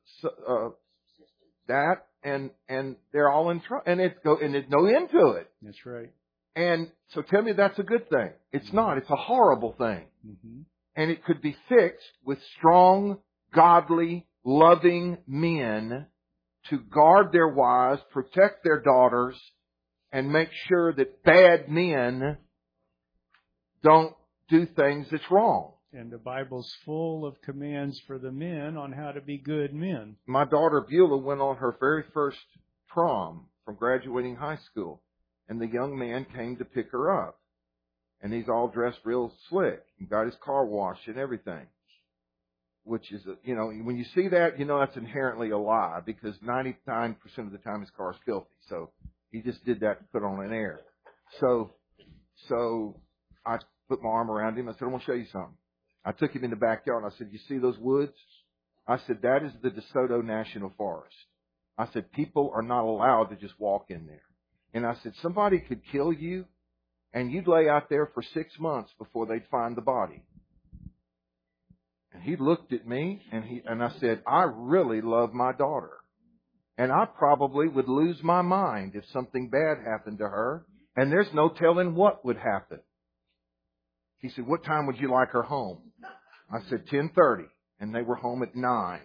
that. And they're all in trouble. And there's no end to it. That's right. And so tell me that's a good thing. It's not. It's a horrible thing. Mm-hmm. And it could be fixed with strong, godly, loving men to guard their wives, protect their daughters, and make sure that bad men don't do things that's wrong. And the Bible's full of commands for the men on how to be good men. My daughter Beulah went on her very first prom from graduating high school. And the young man came to pick her up. And he's all dressed real slick. He got his car washed and everything. Which is, when you see that, that's inherently a lie. Because 99% of the time his car is filthy. So he just did that to put on an air. So I put my arm around him. I said, I want to show you something. I took him in the backyard and I said, you see those woods? I said, that is the DeSoto National Forest. I said, people are not allowed to just walk in there. And I said, somebody could kill you and you'd lay out there for 6 months before they'd find the body. And he looked at me and I said, I really love my daughter. And I probably would lose my mind if something bad happened to her. And there's no telling what would happen. He said, what time would you like her home? I said, 10:30. And they were home at 9.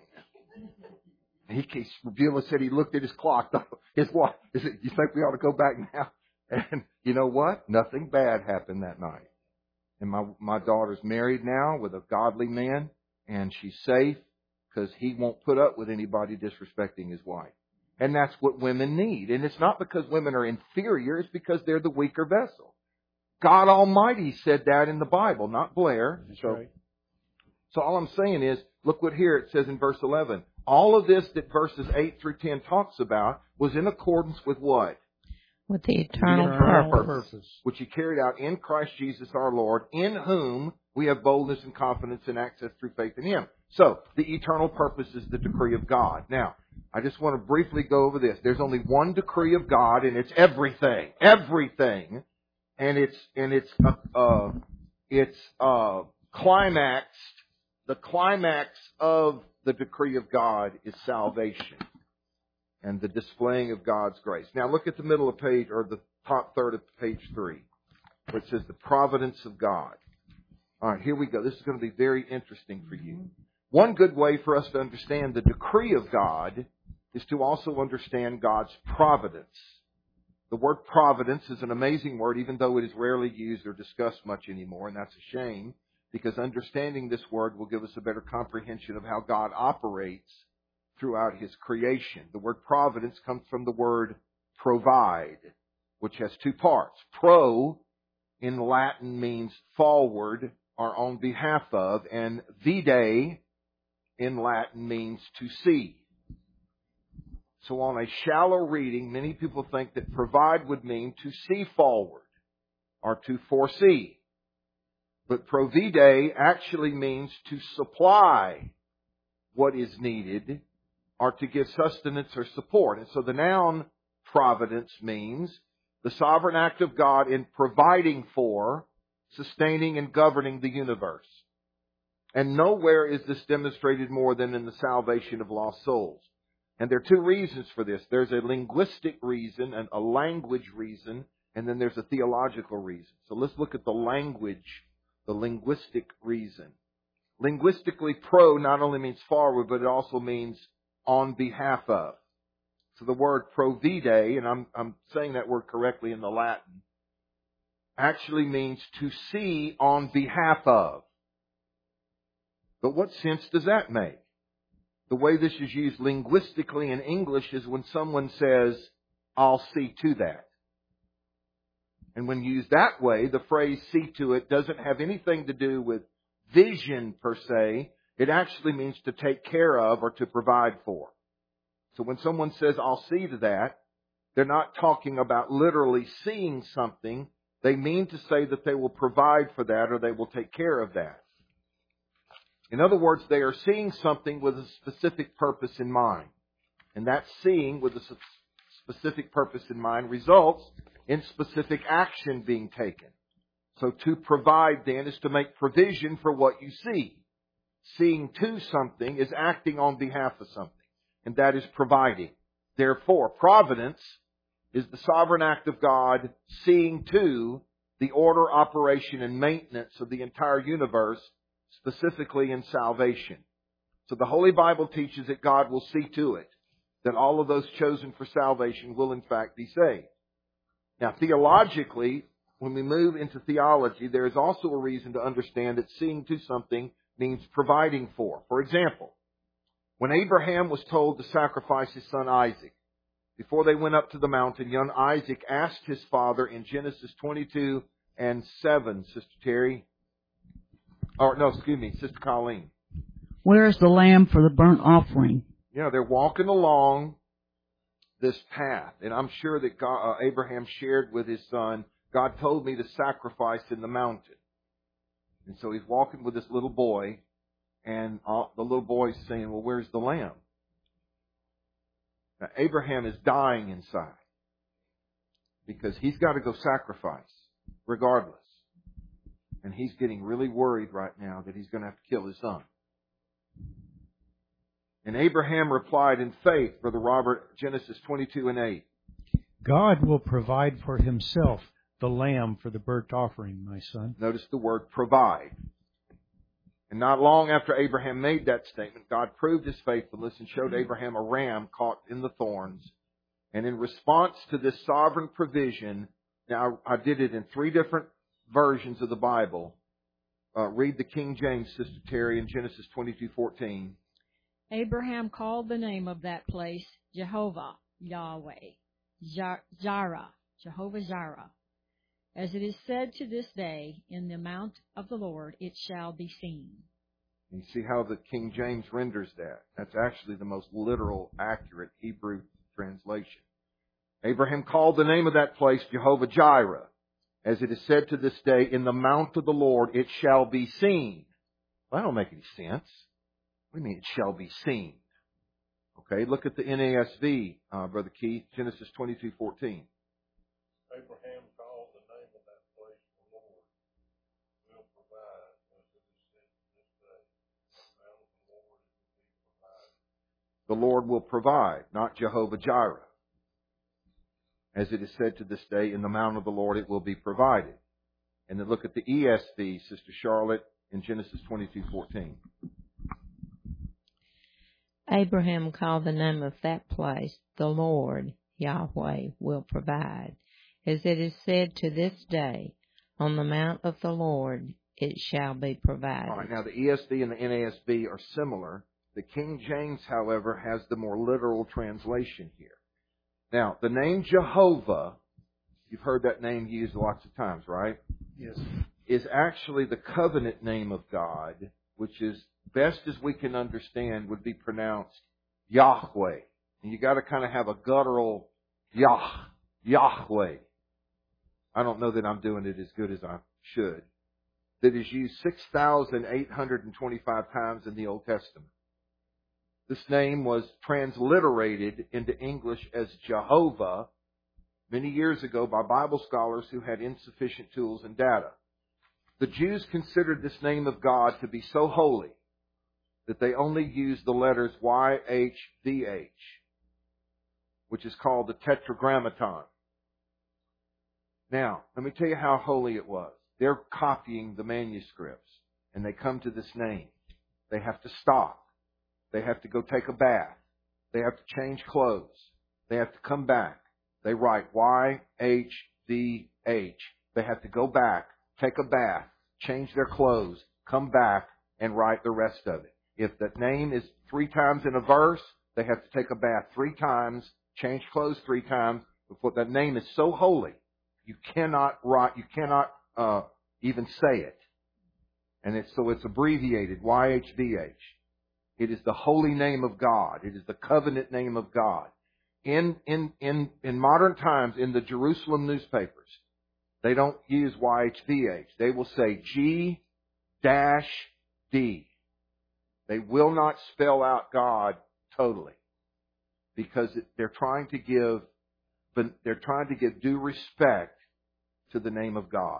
Beulah said he looked at his clock. His wife, he said, you think we ought to go back now? And you know what? Nothing bad happened that night. And my daughter's married now with a godly man. And she's safe because he won't put up with anybody disrespecting his wife. And that's what women need. And it's not because women are inferior. It's because they're the weaker vessel. God Almighty said that in the Bible, not Blair. That's right. So all I'm saying is, look what here it says in verse 11. All of this that verses 8 through 10 talks about was in accordance with what? With the eternal purpose. Which he carried out in Christ Jesus our Lord, in whom we have boldness and confidence and access through faith in Him. So, the eternal purpose is the decree of God. Now, I just want to briefly go over this. There's only one decree of God, and it's everything. Everything. And it's climaxed. The climax of the decree of God is salvation and the displaying of God's grace. Now look at the middle of page, or the top third of page 3, where it says the providence of God. All right, here we go. This is going to be very interesting for you. One good way for us to understand the decree of God is to also understand God's providence. The word providence is an amazing word, even though it is rarely used or discussed much anymore, and that's a shame, because understanding this word will give us a better comprehension of how God operates throughout His creation. The word providence comes from the word provide, which has 2 parts. Pro in Latin means forward or on behalf of, and vide in Latin means to see. So on a shallow reading, many people think that provide would mean to see forward or to foresee. But provide actually means to supply what is needed or to give sustenance or support. And so the noun providence means the sovereign act of God in providing for, sustaining, and governing the universe. And nowhere is this demonstrated more than in the salvation of lost souls. And there are two reasons for this. There's a linguistic reason and a language reason, and then there's a theological reason. So let's look at the linguistic reason. Linguistically, pro not only means forward, but it also means on behalf of. So the word provide, and I'm saying that word correctly in the Latin, actually means to see on behalf of. But what sense does that make? The way this is used linguistically in English is when someone says, I'll see to that. And when used that way, the phrase see to it doesn't have anything to do with vision per se. It actually means to take care of or to provide for. So when someone says, I'll see to that, they're not talking about literally seeing something. They mean to say that they will provide for that or they will take care of that. In other words, they are seeing something with a specific purpose in mind. And that seeing with a specific purpose in mind results in specific action being taken. So to provide then is to make provision for what you see. Seeing to something is acting on behalf of something. And that is providing. Therefore, providence is the sovereign act of God seeing to the order, operation, and maintenance of the entire universe, specifically in salvation. So the Holy Bible teaches that God will see to it, that all of those chosen for salvation will in fact be saved. Now, theologically, when we move into theology, there is also a reason to understand that seeing to something means providing for. For example, when Abraham was told to sacrifice his son Isaac, before they went up to the mountain, young Isaac asked his father in Genesis 22:7, Sister Terry, Sister Colleen. Where is the lamb for the burnt offering? Yeah, they're walking along this path, and I'm sure that Abraham shared with his son, God told me to sacrifice in the mountain. And so he's walking with this little boy, and the little boy's saying, well, where's the lamb? Now, Abraham is dying inside because he's got to go sacrifice regardless. And he's getting really worried right now that he's going to have to kill his son. And Abraham replied in faith, Brother Robert, Genesis 22:8. God will provide for himself the lamb for the burnt offering, my son. Notice the word provide. And not long after Abraham made that statement, God proved his faithfulness and showed Abraham a ram caught in the thorns. And in response to this sovereign provision, now I did it in 3 different versions of the Bible. Read the King James, Sister Terry, in Genesis 22:14. Abraham called the name of that place Jehovah, Yahweh, Jireh, Jehovah Jireh. As it is said to this day, in the mount of the Lord it shall be seen. You see how the King James renders that. That's actually the most literal, accurate Hebrew translation. Abraham called the name of that place Jehovah Jireh. As it is said to this day, in the mount of the Lord it shall be seen. Well, that don't make any sense. What do you mean it shall be seen? Okay, look at the NASV, Brother Keith, Genesis 22:14. Abraham called the name of that place the Lord will provide, as it is said this day. The mount of the Lord will be provided. The Lord will provide, not Jehovah Jireh. As it is said to this day, in the mount of the Lord it will be provided. And then look at the ESV, Sister Charlotte, in Genesis 22:14. Abraham called the name of that place, the Lord, Yahweh, will provide. As it is said to this day, on the mount of the Lord it shall be provided. All right, now the ESV and the NASB are similar. The King James, however, has the more literal translation here. Now, the name Jehovah, you've heard that name used lots of times, right? Yes. Is actually the covenant name of God, which is, best as we can understand, would be pronounced Yahweh. And you got to kind of have a guttural Yahweh. I don't know that I'm doing it as good as I should. That is used 6,825 times in the Old Testament. This name was transliterated into English as Jehovah many years ago by Bible scholars who had insufficient tools and data. The Jews considered this name of God to be so holy that they only used the letters YHVH, which is called the Tetragrammaton. Now, let me tell you how holy it was. They're copying the manuscripts, and they come to this name. They have to stop. They have to go take a bath. They have to change clothes. They have to come back. They write YHVH. They have to go back, take a bath, change their clothes, come back, and write the rest of it. If the name is 3 times in a verse, they have to take a bath 3 times, change clothes 3 times. Before that name is so holy, you cannot write, you cannot even say it. And it's abbreviated YHVH. It is the holy name of God. It is the covenant name of God. In modern times, in the Jerusalem newspapers, they don't use YHVH. They will say G-D. They will not spell out God totally, because they're trying to give due respect to the name of God.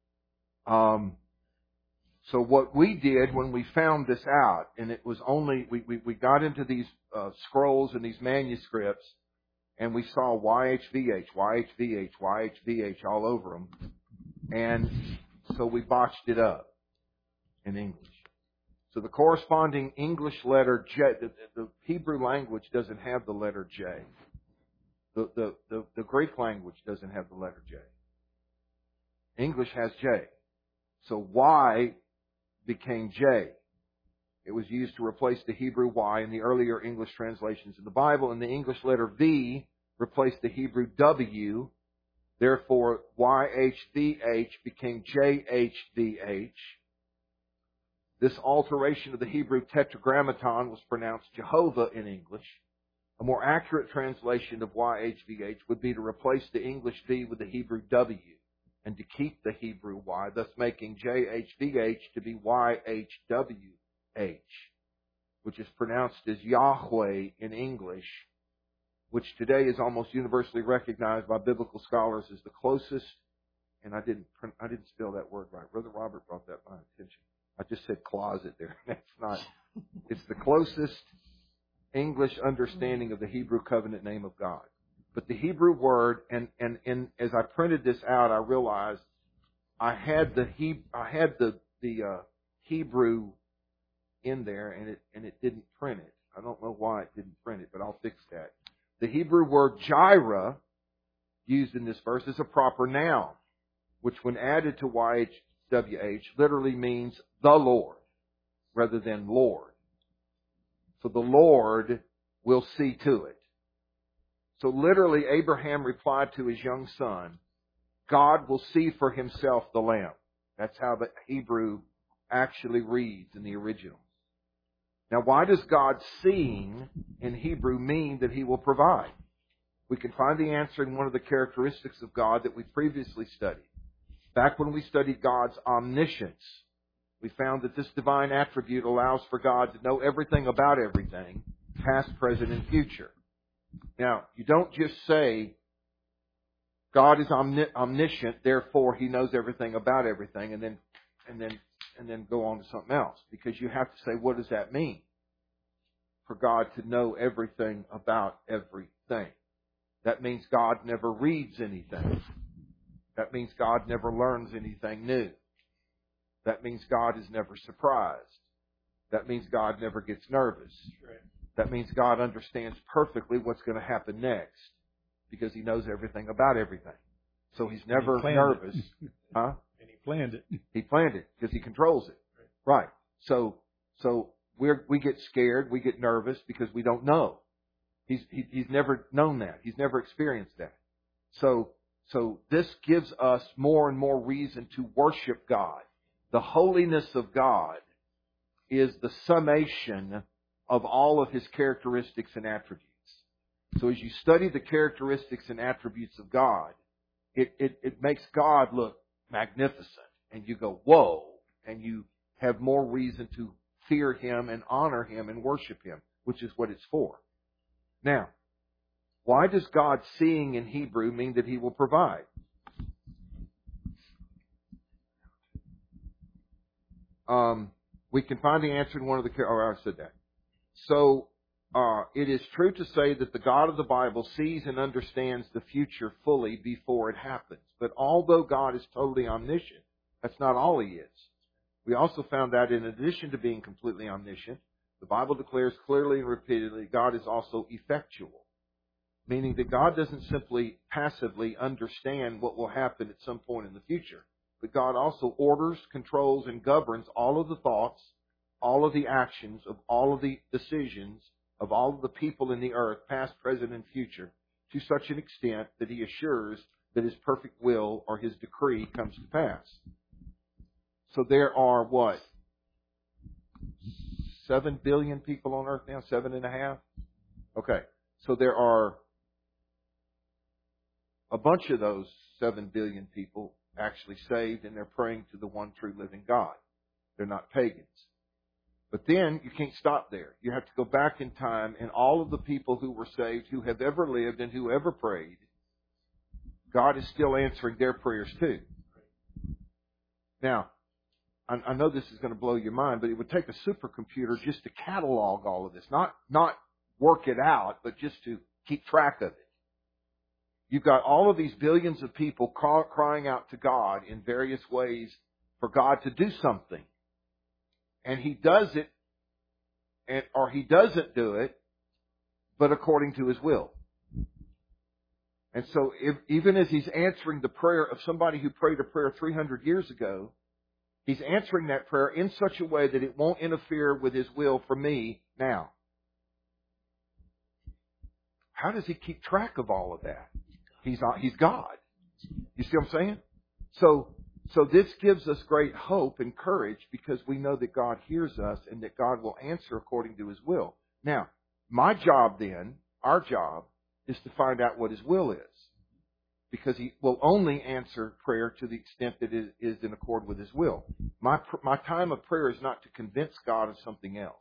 So what we did when we found this out, and it was only, we got into these scrolls and these manuscripts, and we saw YHVH all over them. And so we botched it up in English. So the corresponding English letter J, the Hebrew language doesn't have the letter J. The Greek language doesn't have the letter J. English has J. So Y became J. It was used to replace the Hebrew Y in the earlier English translations of the Bible, and the English letter V replaced the Hebrew W. Therefore, YHVH became JHVH. This alteration of the Hebrew Tetragrammaton was pronounced Jehovah in English. A more accurate translation of YHVH would be to replace the English V with the Hebrew W and to keep the Hebrew Y, thus making JHVH to be YHWH, which is pronounced as Yahweh in English, which today is almost universally recognized by biblical scholars as the closest, and I didn't spell that word right. Brother Robert brought that to my attention. I just said closet there. That's not. It's the closest English understanding of the Hebrew covenant name of God. But the Hebrew word, and as I printed this out, I realized I had the Hebrew in there, and it didn't print it. I don't know why it didn't print it, but I'll fix that. The Hebrew word Jireh, used in this verse, is a proper noun, which when added to YHWH literally means the Lord rather than Lord. So the Lord will see to it. So literally, Abraham replied to his young son, God will see for himself the lamb. That's how the Hebrew actually reads in the original. Now, why does God seeing in Hebrew mean that He will provide? We can find the answer in one of the characteristics of God that we previously studied. Back when we studied God's omniscience, we found that this divine attribute allows for God to know everything about everything, past, present, and future. Now, you don't just say, God is omniscient, therefore He knows everything about everything, and then go on to something else. Because you have to say, what does that mean? For God to know everything about everything. That means God never reads anything. That means God never learns anything new. That means God is never surprised. That means God never gets nervous. That means God understands perfectly what's going to happen next because He knows everything about everything. So He's never nervous. Huh? And He planned it. He planned it because He controls it. Right. So we get scared, we get nervous because we don't know. He's never known that. He's never experienced that. So this gives us more and more reason to worship God. The holiness of God is the summation of all of His characteristics and attributes. So as you study the characteristics and attributes of God, it makes God look magnificent. And you go, whoa, and you have more reason to fear Him and honor Him and worship Him, which is what it's for. Now, why does God seeing in Hebrew mean that He will provide? We can find the answer in one of the... Oh, I said that. So, it is true to say that the God of the Bible sees and understands the future fully before it happens. But although God is totally omniscient, that's not all He is. We also found that in addition to being completely omniscient, the Bible declares clearly and repeatedly God is also effectual. Meaning that God doesn't simply passively understand what will happen at some point in the future. But God also orders, controls, and governs all of the thoughts, all of the actions, of all of the decisions, of all of the people in the earth, past, present, and future, to such an extent that He assures that His perfect will or His decree comes to pass. So there are, what? 7 billion people on earth now? 7.5? Okay. So there are a bunch of those 7 billion people actually saved, and they're praying to the one true living God. They're not pagans. But then you can't stop there. You have to go back in time, and all of the people who were saved, who have ever lived and who ever prayed, God is still answering their prayers too. Now, I know this is going to blow your mind, but it would take a supercomputer just to catalog all of this. Not work it out, but just to keep track of it. You've got all of these billions of people crying out to God in various ways for God to do something. And He does it, or He doesn't do it, but according to His will. And so even as He's answering the prayer of somebody who prayed a prayer 300 years ago, He's answering that prayer in such a way that it won't interfere with His will for me now. How does He keep track of all of that? He's God. You see what I'm saying? So this gives us great hope and courage because we know that God hears us and that God will answer according to His will. Now, my job then, our job, is to find out what His will is. Because He will only answer prayer to the extent that it is in accord with His will. My time of prayer is not to convince God of something else.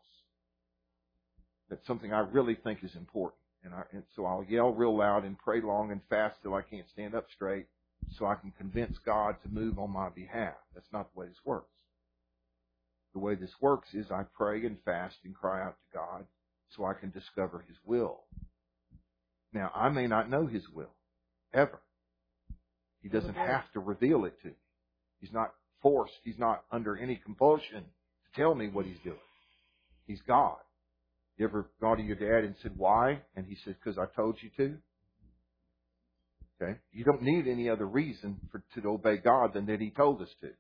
That's something I really think is important. And so I'll yell real loud and pray long and fast till I can't stand up straight so I can convince God to move on my behalf. That's not the way this works. The way this works is I pray and fast and cry out to God so I can discover His will. Now, I may not know His will, ever. He doesn't have to reveal it to me. He's not forced. He's not under any compulsion to tell me what He's doing. He's God. You ever gone to your dad and said, why? And he said, because I told you to. Okay? You don't need any other reason to obey God than that He told us to.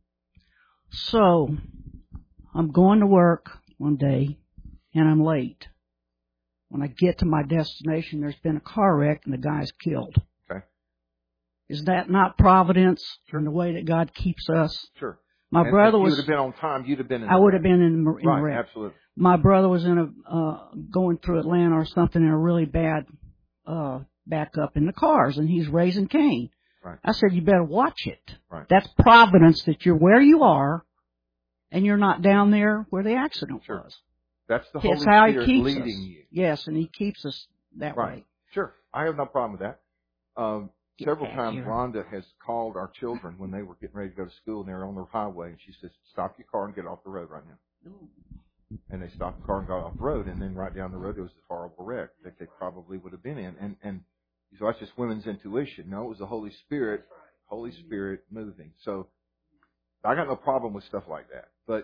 So, I'm going to work one day, and I'm late. When I get to my destination, there's been a car wreck, and the guy's killed. Okay. Is that not providence in the way that God keeps us? Sure. My brother was... If you would have been on time, you'd have been in the I would wreck. have been in the Right, wreck. Absolutely. My brother was going through Atlanta or something in a really bad backup in the cars, and he's raising Cain. Right. I said, you better watch it. Right. That's providence that you're where you are, and you're not down there where the accident was. That's the Holy how Spirit He keeps leading us. you. Yes, and He keeps us that Right. way. Sure. I have no problem with that. Several out times here. Rhonda has called our children when they were getting ready to go to school and they were on the highway, and she says, stop your car and get off the road right now. Ooh. And they stopped the car and got off the road, and then right down the road there was this horrible wreck that they probably would have been in. And so that's just women's intuition. No, it was the Holy Spirit moving. So I got no problem with stuff like that. But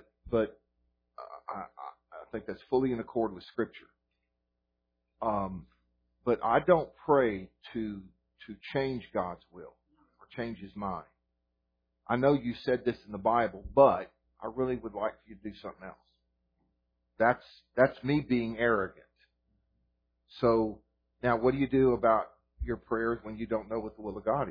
I think that's fully in accord with Scripture. But I don't pray to change God's will or change His mind. I know you said this in the Bible, but I really would like you to do something else. That's me being arrogant. So now what do you do about your prayers when you don't know what the will of God is?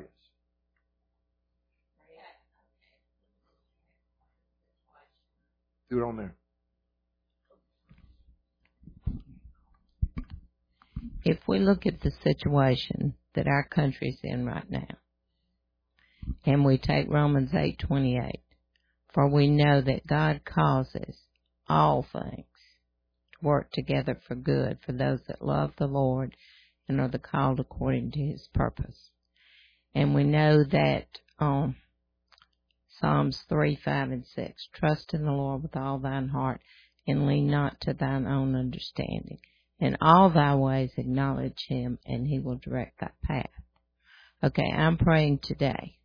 Do it on there. if we look at the situation that our country's in right now, and we take Romans 8:28, for we know that God causes all things to work together for good for those that love the Lord and are the called according to His purpose. And we know that Psalms 3, 5, and 6, trust in the Lord with all thine heart and lean not to thine own understanding. In all thy ways acknowledge Him, and He will direct thy path. Okay, I'm praying today.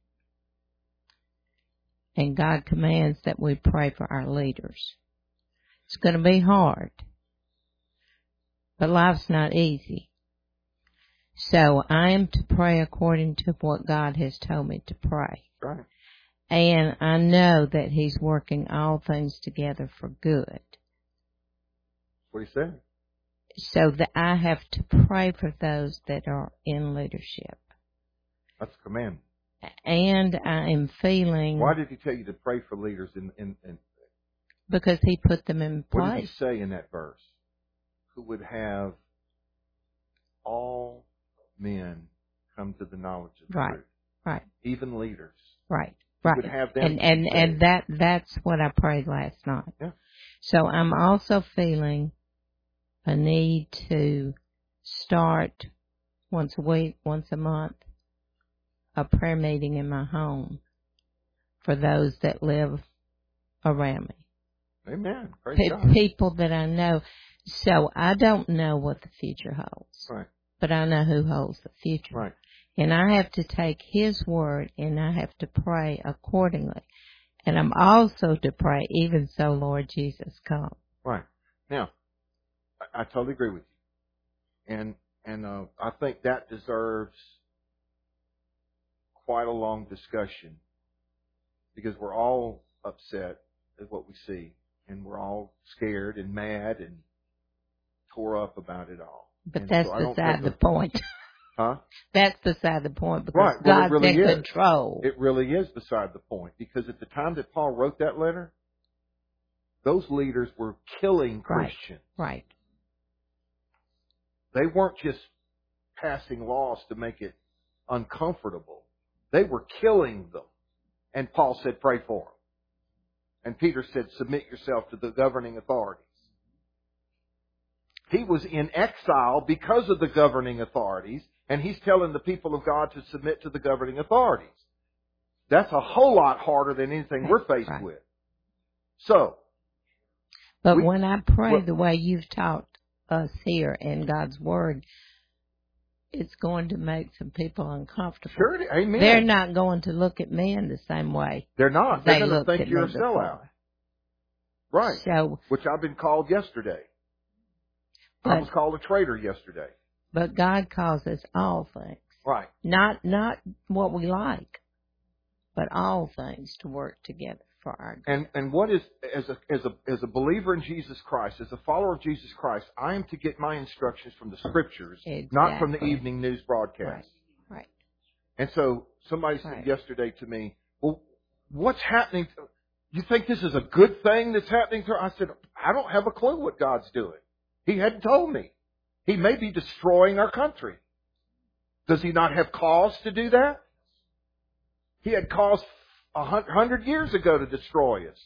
And God commands that we pray for our leaders. It's going to be hard. But life's not easy. So I am to pray according to what God has told me to pray. Right. And I know that He's working all things together for good. What He said. So that I have to pray for those that are in leadership. That's a command. And I am feeling... Why did He tell you to pray for leaders in because He put them in place. What did He say in that verse? Who would have all men come to the knowledge of the truth. Right. Even leaders. Right. Would have them and that's what I prayed last night. Yeah. So I'm also feeling a need to start once a week, once a month, a prayer meeting in my home for those that live around me. Amen. Praise God. People that I know. So I don't know what the future holds. Right. But I know who holds the future. Right. And I have to take His word and I have to pray accordingly. And I'm also to pray, even so, Lord Jesus, come. Right. Now, I totally agree with you. And I think that deserves quite a long discussion because we're all upset at what we see. And we're all scared and mad and tore up about it all. But that's beside the point. Huh? That's beside the point because right. Well, God's in control. It really is beside the point because at the time that Paul wrote that letter, those leaders were killing Christians. Right. They weren't just passing laws to make it uncomfortable. They were killing them. And Paul said, pray for them. And Peter said, submit yourself to the governing authorities. He was in exile because of the governing authorities, and he's telling the people of God to submit to the governing authorities. That's a whole lot harder than anything we're faced with. So. But when I pray the way you've taught us here in God's Word, it's going to make some people uncomfortable. Sure, amen. They're not going to look at me in the same way. They're not. They're going to think you're a sellout. Before. Right. So, which I've been called yesterday. I was called a traitor yesterday. But God calls us all things. Right. Not what we like, but all things to work together for our good. And what is as a believer in Jesus Christ, as a follower of Jesus Christ, I am to get my instructions from the Scriptures, not from the evening news broadcast. Right. And so somebody said yesterday to me, "Well, what's happening? You think this is a good thing that's happening to her?" I said, "I don't have a clue what God's doing. He hadn't told me. He may be destroying our country. Does He not have cause to do that? He had cause 100 years ago to destroy us.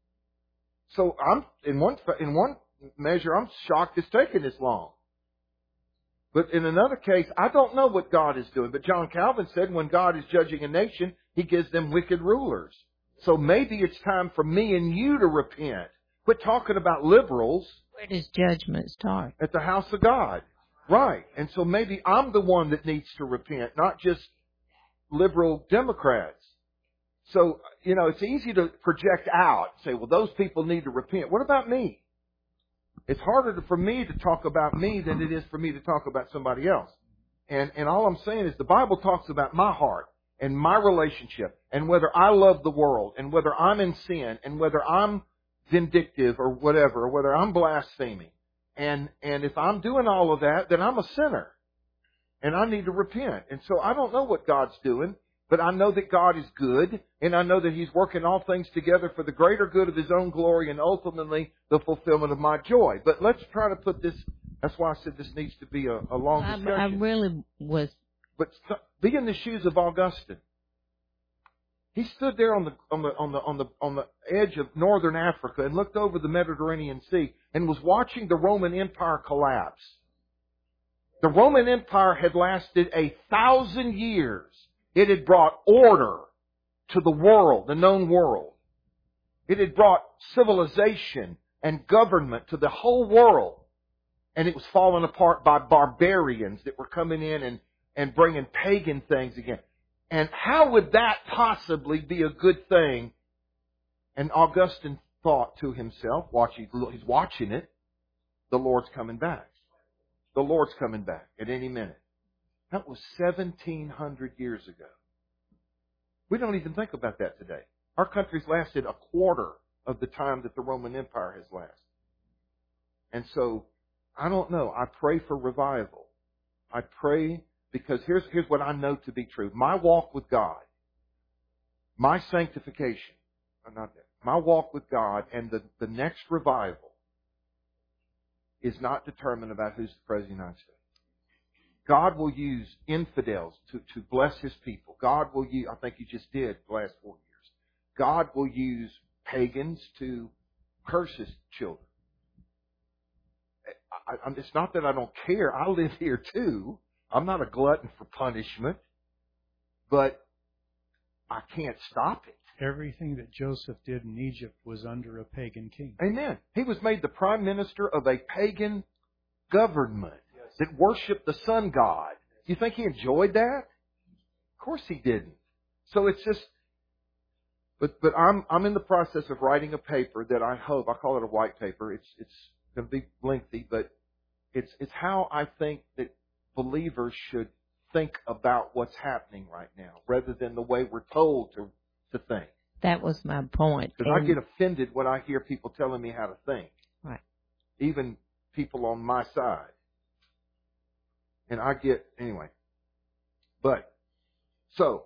So I'm in one measure, I'm shocked it's taken this long. But in another case, I don't know what God is doing. But John Calvin said when God is judging a nation, He gives them wicked rulers. So maybe it's time for me and you to repent. Quit talking about liberals. Where does judgment start? At the house of God. Right. And so maybe I'm the one that needs to repent, not just liberal Democrats. So, it's easy to project out, say, well, those people need to repent. What about me? It's harder for me to talk about me than it is for me to talk about somebody else. And all I'm saying is the Bible talks about my heart and my relationship and whether I love the world and whether I'm in sin and whether I'm vindictive or whatever, or whether I'm blaspheming. And if I'm doing all of that, then I'm a sinner. And I need to repent. And so I don't know what God's doing, but I know that God is good, and I know that He's working all things together for the greater good of His own glory and ultimately the fulfillment of my joy. But let's try to put this That's why I said this needs to be a long discussion. I really was. But be in the shoes of Augustine. He stood there on the edge of northern Africa and looked over the Mediterranean Sea and was watching the Roman Empire collapse. The Roman Empire had lasted 1,000 years. It had brought order to the world, the known world. It had brought civilization and government to the whole world. And it was falling apart by barbarians that were coming in and bringing pagan things again. And how would that possibly be a good thing? And Augustine thought to himself, he's watching it, the Lord's coming back. The Lord's coming back at any minute. That was 1,700 years ago. We don't even think about that today. Our country's lasted a quarter of the time that the Roman Empire has lasted. And so, I don't know. I pray for revival. I pray because here's what I know to be true. My walk with God, my sanctification, my walk with God and the next revival is not determined about who's the President of the United States. God will use infidels to bless His people. God will use, I think He just did the last 4 years. God will use pagans to curse His children. It's not that I don't care. I live here too. I'm not a glutton for punishment. But I can't stop it. Everything that Joseph did in Egypt was under a pagan king. Amen. He was made the prime minister of a pagan government that worshiped the sun god. You think he enjoyed that? Of course he didn't. So it's just, but I'm in the process of writing a paper that I hope, I call it a white paper. It's going to be lengthy, but it's how I think that believers should think about what's happening right now, rather than the way we're told to think. That was my point. Because I get offended when I hear people telling me how to think. Right. Even people on my side. And anyway. But, so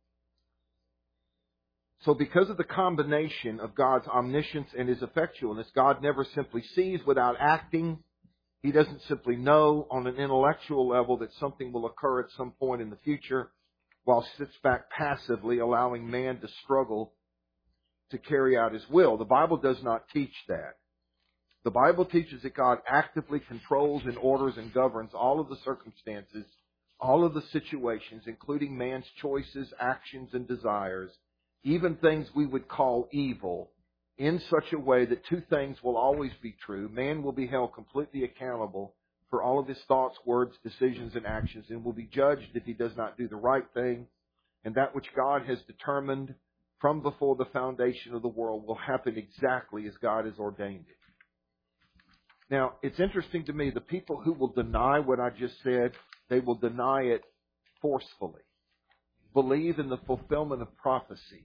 because of the combination of God's omniscience and His effectualness, God never simply sees without acting. He doesn't simply know on an intellectual level that something will occur at some point in the future, while sits back passively, allowing man to struggle to carry out His will. The Bible does not teach that. The Bible teaches that God actively controls and orders and governs all of the circumstances, all of the situations, including man's choices, actions, and desires, even things we would call evil, in such a way that two things will always be true. Man will be held completely accountable for all of his thoughts, words, decisions, and actions, and will be judged if he does not do the right thing. And that which God has determined from before the foundation of the world will happen exactly as God has ordained it. Now, it's interesting to me, the people who will deny what I just said, they will deny it forcefully. Believe in the fulfillment of prophecy.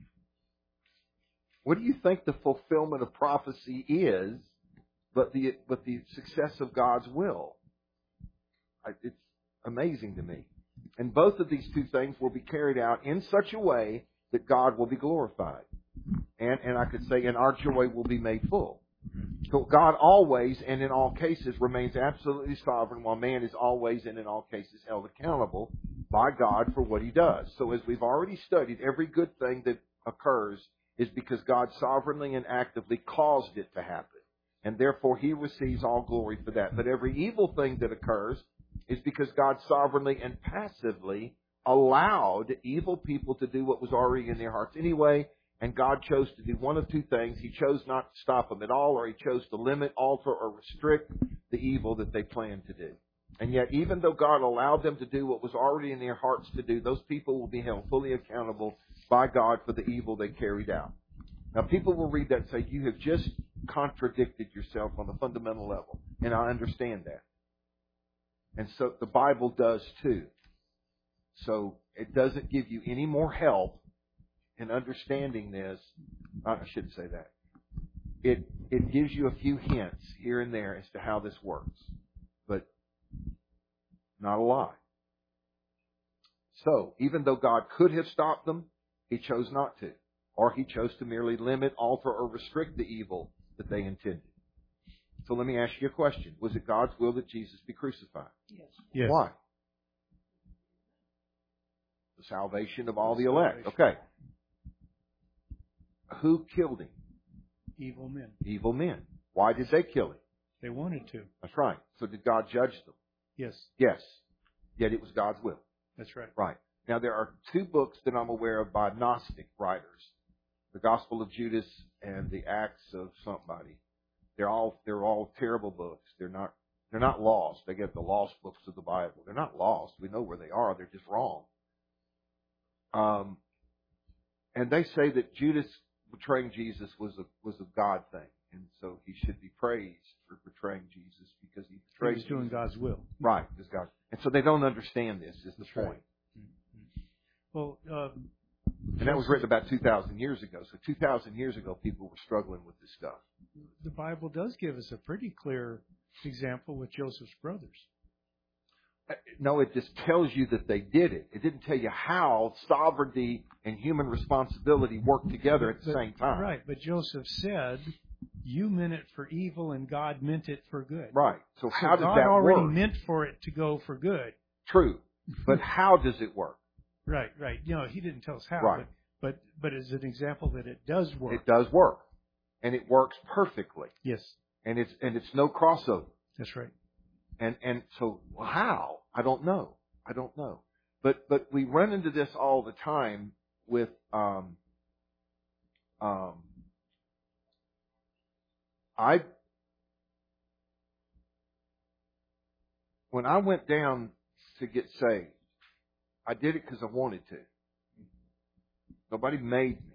What do you think the fulfillment of prophecy is, but the success of God's will? It's amazing to me. And both of these two things will be carried out in such a way that God will be glorified. And I could say, and our joy will be made full. So God always and in all cases remains absolutely sovereign, while man is always and in all cases held accountable by God for what He does. So as we've already studied, every good thing that occurs is because God sovereignly and actively caused it to happen. And therefore He receives all glory for that. But every evil thing that occurs is because God sovereignly and passively allowed evil people to do what was already in their hearts anyway. And God chose to do one of two things. He chose not to stop them at all, or He chose to limit, alter, or restrict the evil that they planned to do. And yet, even though God allowed them to do what was already in their hearts to do, those people will be held fully accountable by God for the evil they carried out. Now, people will read that and say, you have just contradicted yourself on a fundamental level. And I understand that. And so the Bible does too. So it doesn't give you any more help in understanding this. I shouldn't say that. It gives you a few hints here and there as to how this works. But not a lot. So, even though God could have stopped them, He chose not to. Or He chose to merely limit, alter, or restrict the evil that they intended. So let me ask you a question. Was it God's will that Jesus be crucified? Yes. Why? The salvation of all the elect. Okay. Who killed him? Evil men. Evil men. Why did they kill him? They wanted to. That's right. So did God judge them? Yes. Yes. Yet it was God's will. That's right. Right. Now there are two books that I'm aware of by Gnostic writers. The Gospel of Judas and the Acts of somebody. They're all terrible books. They're not lost. They get the lost books of the Bible. They're not lost. We know where they are. They're just wrong. And they say that Judas betraying Jesus was a God thing, and so he should be praised for betraying Jesus because he betrayed. He's doing God's will. Right, as God. And so they don't understand this. Is the point? Right. Well, and that was written about 2,000 years ago. So 2,000 years ago, people were struggling with this stuff. The Bible does give us a pretty clear example with Joseph's brothers. No, it just tells you that they did it. It didn't tell you how sovereignty and human responsibility worked together at the same time. Right, but Joseph said, you meant it for evil and God meant it for good. Right. So how does God that work? God already meant for it to go for good. True. But how does it work? Right. You know, he didn't tell us how, right. but as an example that it does work. It does work. And it works perfectly. Yes. And it's no crossover. That's right. And so how? I don't know. But we run into this all the time with when I went down to get saved, I did it because I wanted to. Nobody made me.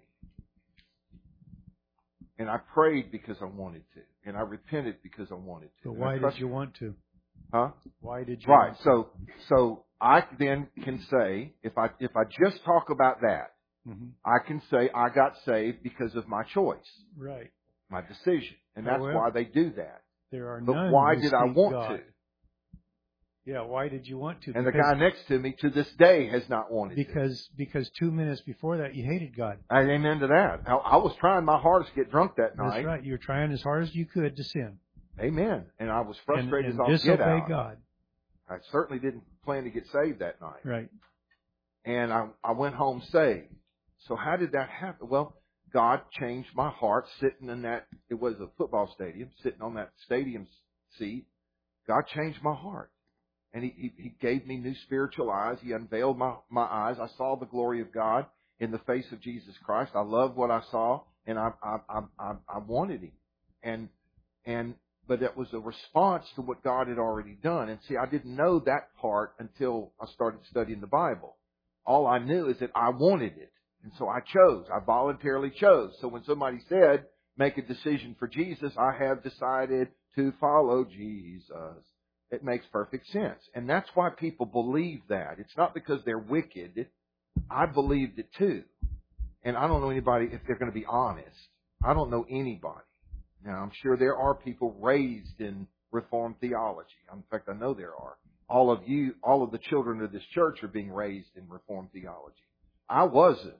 And I prayed because I wanted to. And I repented because I wanted to. But why did you want to? Huh? Why did you? Right. So I then can say, if I just talk about that, I can say I got saved because of my choice. Right. My decision. And that's why they do that. There are but none why who did I seek want God. to? Yeah, why did you want to? And the guy next to me to this day has not wanted to. Because 2 minutes before that you hated God. Amen to that. I was trying my hardest to get drunk that night. That's right. You were trying as hard as you could to sin. Amen. And I was frustrated and as all get out. disobey God. I certainly didn't plan to get saved that night. Right. And I went home saved. So how did that happen? Well, God changed my heart sitting in that, it was a football stadium, sitting on that stadium seat. God changed my heart. And He gave me new spiritual eyes. He unveiled my eyes. I saw the glory of God in the face of Jesus Christ. I loved what I saw, and I wanted Him. But it was a response to what God had already done. And see, I didn't know that part until I started studying the Bible. All I knew is that I wanted it. And so I chose. I voluntarily chose. So when somebody said, make a decision for Jesus, I have decided to follow Jesus. It makes perfect sense. And that's why people believe that. It's not because they're wicked. I believed it too. And I don't know anybody, if they're going to be honest. I don't know anybody. Now, I'm sure there are people raised in Reformed theology. In fact, I know there are. All of the children of this church are being raised in Reformed theology. I wasn't.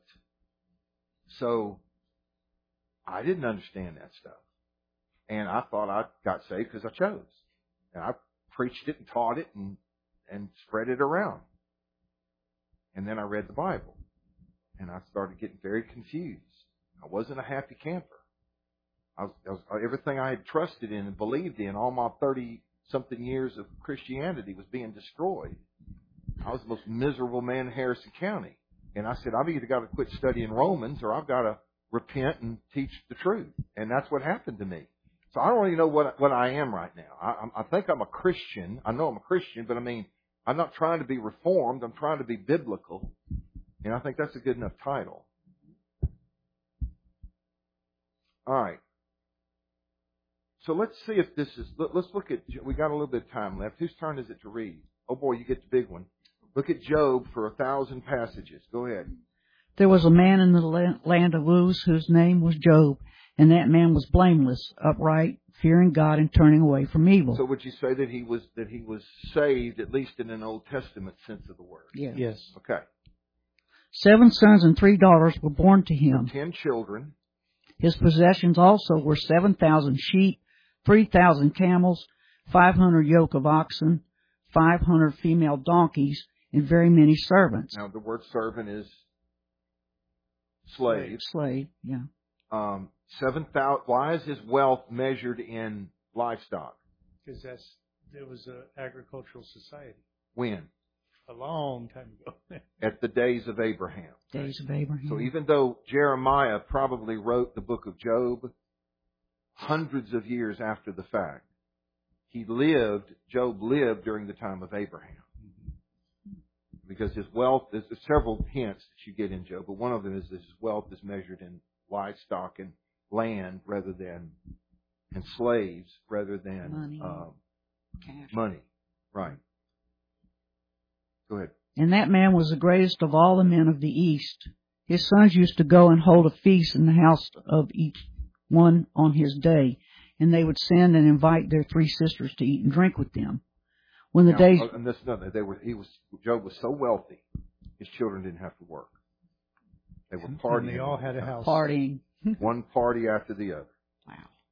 So, I didn't understand that stuff. And I thought I got saved because I chose. And I preached it and taught it and spread it around. And then I read the Bible. And I started getting very confused. I wasn't a happy camper. Everything I had trusted in and believed in, all my 30-something years of Christianity was being destroyed. I was the most miserable man in Harrison County. And I said, I've either got to quit studying Romans or I've got to repent and teach the truth. And that's what happened to me. So I don't really know what I am right now. I think I'm a Christian. I know I'm a Christian, but I mean, I'm not trying to be reformed. I'm trying to be biblical. And I think that's a good enough title. All right. So let's see if this is, let's look at, we got a little bit of time left. Whose turn is it to read? Oh boy, you get the big one. Look at Job for 1,000 passages. Go ahead. There was a man in the land of Uz whose name was Job, and that man was blameless, upright, fearing God and turning away from evil. So would you say that he was saved, at least in an Old Testament sense of the word? Yes. Okay. 7 sons and 3 daughters were born to him. 10 children. His possessions also were 7,000 sheep, 3,000 camels, 500 yoke of oxen, 500 female donkeys, and very many servants. Now, the word servant is slave. Slave, yeah. 7,000. Why is his wealth measured in livestock? Because there was an agricultural society. When? A long time ago. At the days of Abraham. Days of Abraham. So even though Jeremiah probably wrote the book of Job hundreds of years after the fact, Job lived during the time of Abraham. Because his wealth, there's several hints that you get in Job, but one of them is that his wealth is measured in livestock and land rather than, and slaves rather than money. Cash. Money. Right. Go ahead. And that man was the greatest of all the men of the East. His sons used to go and hold a feast in the house of each one on his day, and they would send and invite their 3 sisters to eat and drink with them. When the days, and that's nothing. Job was so wealthy, his children didn't have to work. They were partying. And they all had a house. Partying. One party after the other. Wow.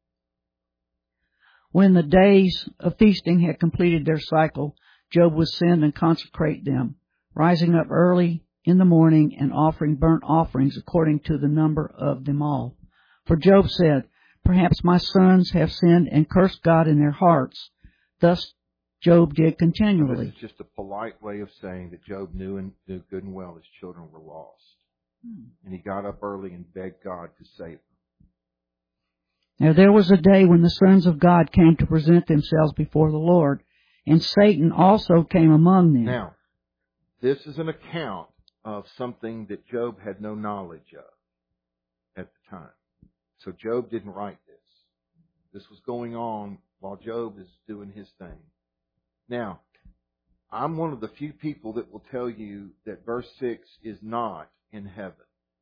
When the days of feasting had completed their cycle, Job would send and consecrate them, rising up early in the morning and offering burnt offerings according to the number of them all. For Job said, "Perhaps my sons have sinned and cursed God in their hearts." Thus Job did continually. This is just a polite way of saying that Job knew good and well his children were lost. And he got up early and begged God to save them. Now there was a day when the sons of God came to present themselves before the Lord, and Satan also came among them. Now, this is an account of something that Job had no knowledge of at the time. So Job didn't write this. This was going on while Job is doing his thing. Now, I'm one of the few people that will tell you that verse 6 is not in heaven.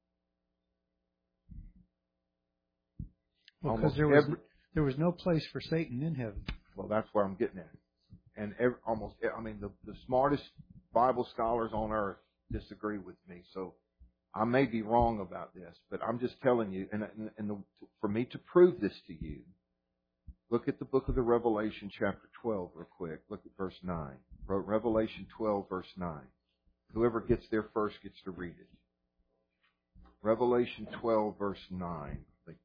Well, because there was no place for Satan in heaven. Well, that's where I'm getting at. And the smartest Bible scholars on earth disagree with me. So I may be wrong about this, but I'm just telling you, for me to prove this to you, look at the book of the Revelation, chapter 12, real quick. Look at verse 9. Revelation 12, verse 9. Whoever gets there first gets to read it. Revelation 12, verse 9.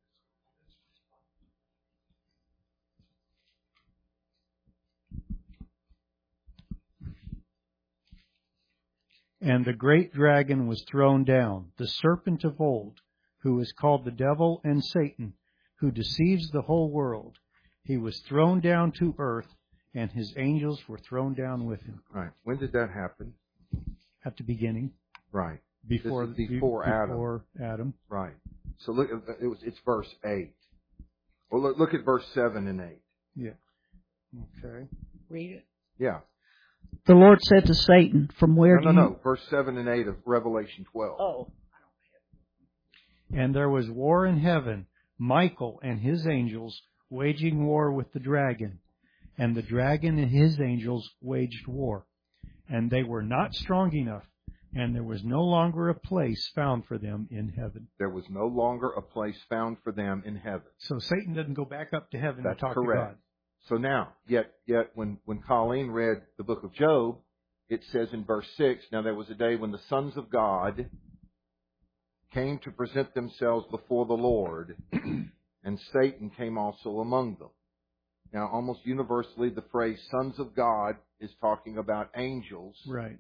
And the great dragon was thrown down, the serpent of old, who is called the devil and Satan, who deceives the whole world. He was thrown down to earth, and his angels were thrown down with him. Right. When did that happen? At the beginning. Right. Before Adam. Right. So look, it's verse 8. Well, look at verse 7 and 8. Yeah. Okay. Read it. Yeah. The Lord said to Satan, "From where No. Verse 7 and 8 of Revelation 12. Oh. And there was war in heaven, Michael and his angels waging war with the dragon. And the dragon and his angels waged war. And they were not strong enough, and there was no longer a place found for them in heaven. There was no longer a place found for them in heaven. So Satan doesn't go back up to heaven That's to talk correct. to God. So now, yet when Colleen read the book of Job, it says in verse 6, now there was a day when the sons of God came to present themselves before the Lord, and Satan came also among them. Now, almost universally, the phrase sons of God is talking about angels. Right.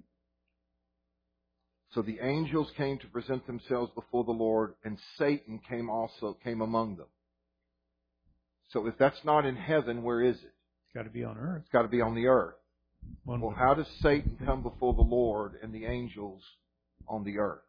So the angels came to present themselves before the Lord, and Satan came among them. So if that's not in heaven, where is it? It's got to be on earth. It's got to be on the earth. Well, how does Satan come before the Lord and the angels on the earth?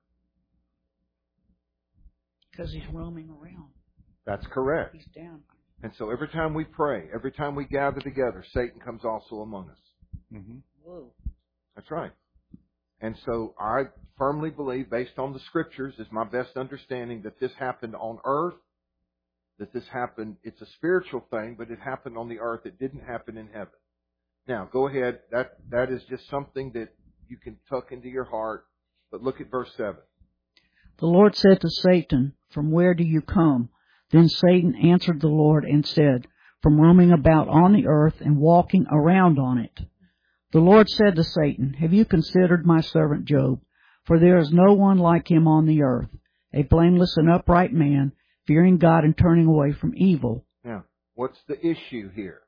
Because he's roaming around. That's correct. He's down. And so every time we pray, every time we gather together, Satan comes also among us. Mm-hmm. Whoa. That's right. And so I firmly believe, based on the Scriptures, is my best understanding that this happened on earth, that this happened, it's a spiritual thing, but it happened on the earth. It didn't happen in heaven. Now, go ahead. That is just something that you can tuck into your heart. But look at verse 7. The Lord said to Satan, "From where do you come?" Then Satan answered the Lord and said, from roaming about on the earth and walking around on it. The Lord said to Satan, "Have you considered my servant Job? For there is no one like him on the earth, a blameless and upright man, fearing God and turning away from evil." Now, what's the issue here?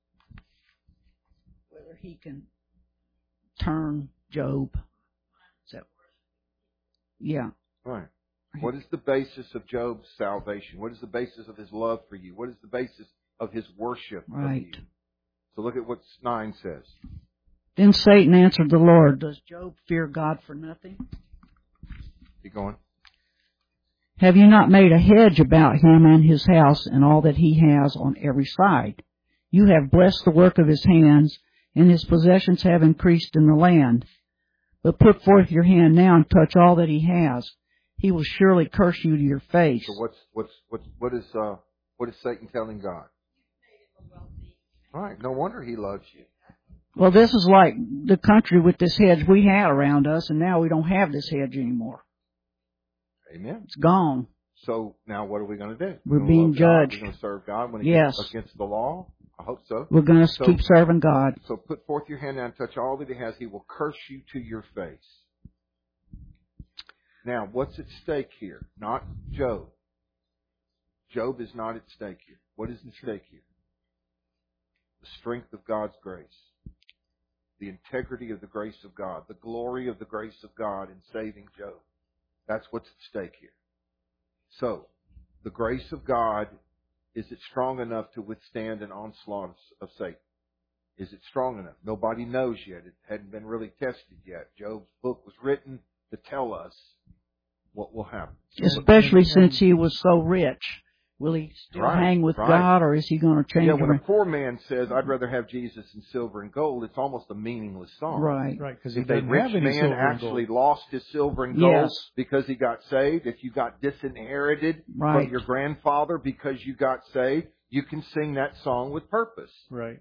Whether he can turn Job. So, yeah. Right. What is the basis of Job's salvation? What is the basis of his love for you? What is the basis of his worship of you? So look at what 9 says. Then Satan answered the Lord, "Does Job fear God for nothing? Keep going. Have you not made a hedge about him and his house and all that he has on every side? You have blessed the work of his hands, and his possessions have increased in the land. But put forth your hand now and touch all that he has. He will surely curse you to your face." So what is Satan telling God? All right. No wonder he loves you. Well, this is like the country with this hedge we had around us, and now we don't have this hedge anymore. Amen. It's gone. So now what are we going to do? We're being judged. We're going to serve God when it gets against the law? I hope so. We're going to keep serving God. So put forth your hand and touch all that he has. He will curse you to your face. Now, what's at stake here? Not Job. Job is not at stake here. What is at stake here? The strength of God's grace. The integrity of the grace of God. The glory of the grace of God in saving Job. That's what's at stake here. So, the grace of God, is it strong enough to withstand an onslaught of Satan? Is it strong enough? Nobody knows yet. It hadn't been really tested yet. Job's book was written to tell us what will happen. Especially since he was so rich. Will he still hang with God, or is he going to change? Yeah, when a poor man says, "I'd rather have Jesus than silver and gold," it's almost a meaningless song. Right, because if a rich man actually lost his silver and gold because he got saved, if you got disinherited from your grandfather because you got saved, you can sing that song with purpose. Right.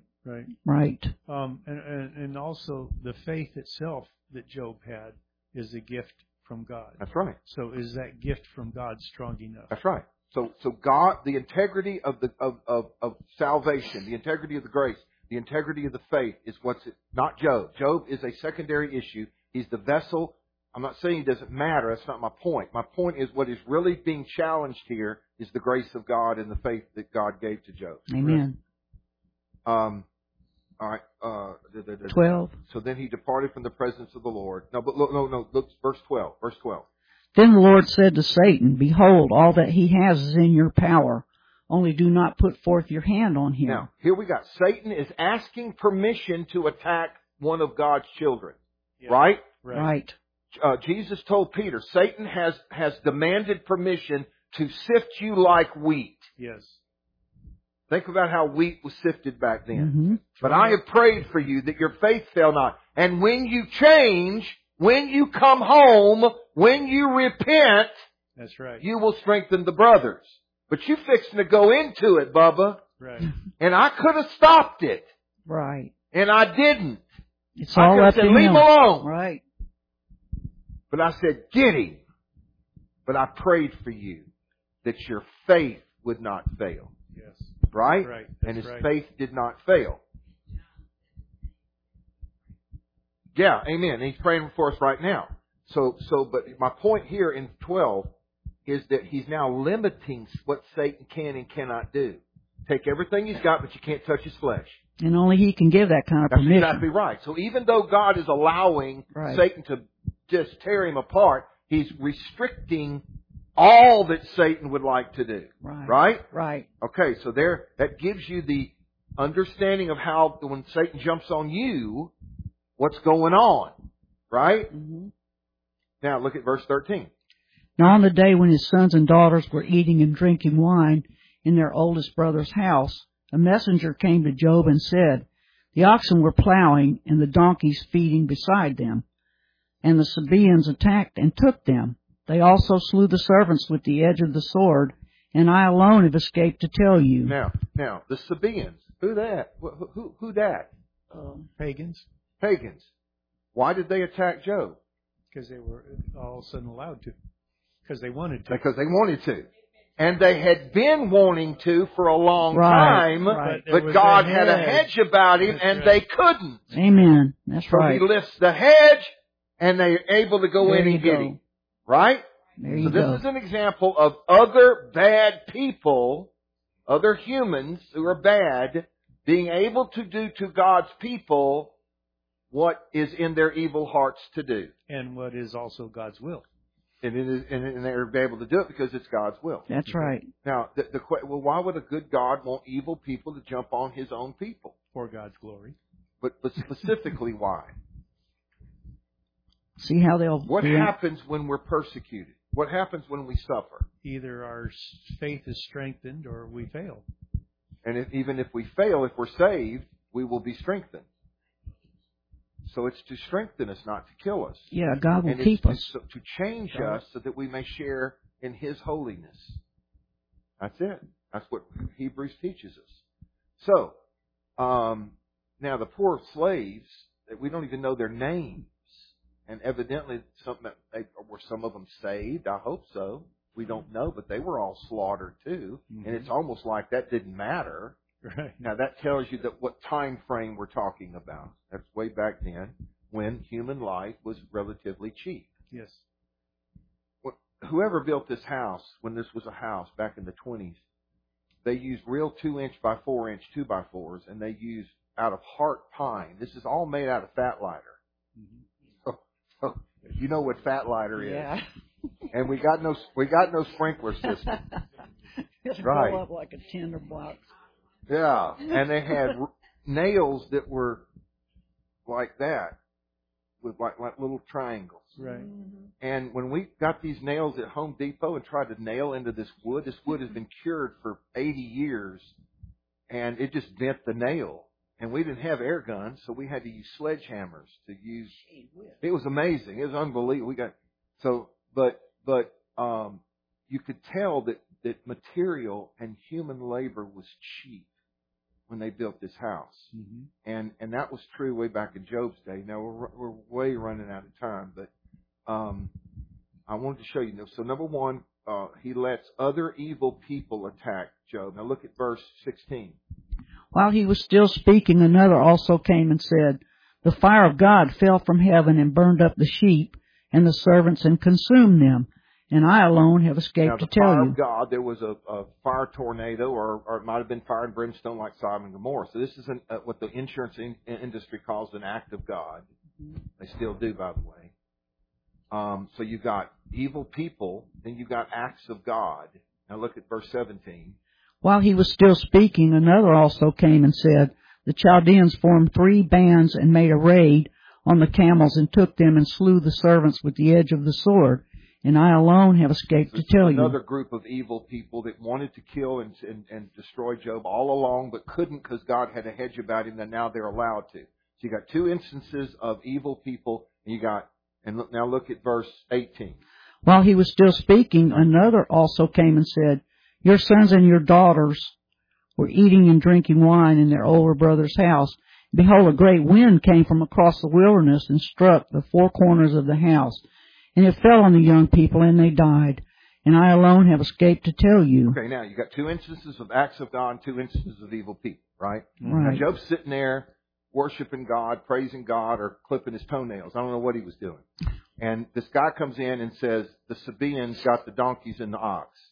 And also the faith itself that Job had is a gift from God. That's right. So is that gift from God strong enough? That's right. So God, the integrity of salvation, the integrity of the grace, the integrity of the faith is not Job. Job is a secondary issue. He's the vessel. I'm not saying he doesn't matter. That's not my point. My point is what is really being challenged here is the grace of God and the faith that God gave to Job. Amen. All right. 12. So then he departed from the presence of the Lord. Look, verse 12. Verse 12. Then the Lord said to Satan, "Behold, all that he has is in your power. Only do not put forth your hand on him." Now, here we got. Satan is asking permission to attack one of God's children. Yeah. Right? Jesus told Peter, Satan has demanded permission to sift you like wheat. Yes. Think about how wheat was sifted back then. Mm-hmm. But I have prayed for you that your faith fail not. And when you change, when you come home, when you repent, that's right, you will strengthen the brothers. But you fixing to go into it, Bubba. Right. And I could have stopped it. Right. And I didn't. It's all up to him. Leave him alone. Right. But I said, get him. But I prayed for you that your faith would not fail. Yes. Right? Right. And his faith did not fail. Yeah, amen. And he's praying for us right now. But my point here in 12 is that he's now limiting what Satan can and cannot do. Take everything he's got, but you can't touch his flesh. And only he can give that kind of permission. That's exactly right. So even though God is allowing Satan to just tear him apart, he's restricting all that Satan would like to do. Right? Right. Okay, so that gives you the understanding of how when Satan jumps on you, what's going on. Right? Mm-hmm. Now look at verse 13. Now on the day when his sons and daughters were eating and drinking wine in their oldest brother's house, a messenger came to Job and said, "The oxen were plowing and the donkeys feeding beside them. And the Sabaeans attacked and took them. They also slew the servants with the edge of the sword, and I alone have escaped to tell you." Now, the Sabaeans, who that? Who that? Pagans. Pagans. Why did they attack Job? Because they were all of a sudden allowed to. Because they wanted to. Because they wanted to. And they had been wanting to for a long time, but God had a hedge about him, and they couldn't. Amen. That's right. So he lifts the hedge, and they're able to go in and get him. Right? So this is an example of other bad people, other humans who are bad, being able to do to God's people what is in their evil hearts to do. And what is also God's will. And they're able to do it because it's God's will. That's right. Now, why would a good God want evil people to jump on His own people? For God's glory. But specifically, why? See how they'll... What happens when we're persecuted? What happens when we suffer? Either our faith is strengthened or we fail. And even if we fail, if we're saved, we will be strengthened. So it's to strengthen us, not to kill us. Yeah, God will keep us. To change us so that we may share in His holiness. That's it. That's what Hebrews teaches us. So, now the poor slaves, we don't even know their names. And evidently, were some of them saved? I hope so. We don't know, but they were all slaughtered too. Mm-hmm. And it's almost like that didn't matter. Right. Now that tells you that what time frame we're talking about. That's way back then when human life was relatively cheap. Yes. Whoever built this house, when this was a house back in the 20s, they used real 2-inch by 4-inch 2x4s, and they used out of heart pine. This is all made out of fat lighter. Mm-hmm. So you know what fat lighter is. Yeah. And we got no sprinkler system. Just right. blow up like a tinderbox. Yeah, and they had nails that were like that, with like little triangles. Right. And when we got these nails at Home Depot and tried to nail into this wood has been cured for 80 years, and it just bent the nail. And we didn't have air guns, so we had to use sledgehammers to use. It was amazing. It was unbelievable. But you could tell that material and human labor was cheap when they built this house. Mm-hmm. And that was true way back in Job's day. Now we're way running out of time, but I wanted to show you. So number one, he lets other evil people attack Job. Now look at verse 16. While he was still speaking, another also came and said, "The fire of God fell from heaven and burned up the sheep and the servants and consumed them. And I alone have escaped to tell you." Now, the fire of God, there was a fire tornado, or it might have been fire and brimstone like Sodom and Gomorrah. So this is what the insurance industry calls an act of God. They still do, by the way. So you've got evil people, then you've got acts of God. Now look at verse 17. While he was still speaking, another also came and said, "The Chaldeans formed 3 bands and made a raid on the camels and took them and slew the servants with the edge of the sword. And I alone have escaped to tell you." Another group of evil people that wanted to kill and destroy Job all along, but couldn't because God had a hedge about him, and now they're allowed to. So you got 2 instances of evil people, and now look at verse 18. While he was still speaking, another also came and said, "Your sons and your daughters were eating and drinking wine in their older brother's house. Behold, a great wind came from across the wilderness and struck the 4 corners of the house. And it fell on the young people, and they died. And I alone have escaped to tell you." Okay, now you got 2 instances of acts of God and 2 instances of evil people, right? Right. Now Job's sitting there worshiping God, praising God, or clipping his toenails. I don't know what he was doing. And this guy comes in and says, "The Sabaeans got the donkeys and the oxen."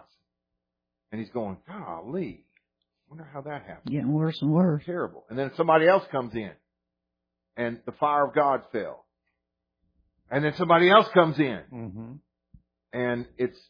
And he's going, "Golly, I wonder how that happened." Getting worse and worse. Terrible. And then somebody else comes in, and the fire of God fell. And then somebody else comes in, and it's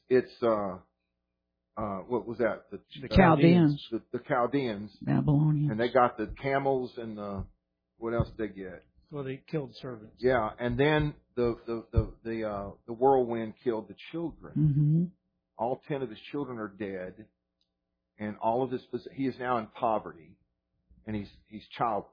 what was that? The Chaldeans. The Chaldeans. Babylonians. And they got the camels and what else did they get? Well, they killed servants. Yeah, and then the whirlwind killed the children. Mm-hmm. All 10 of his children are dead, and all of he is now in poverty, and he's childless.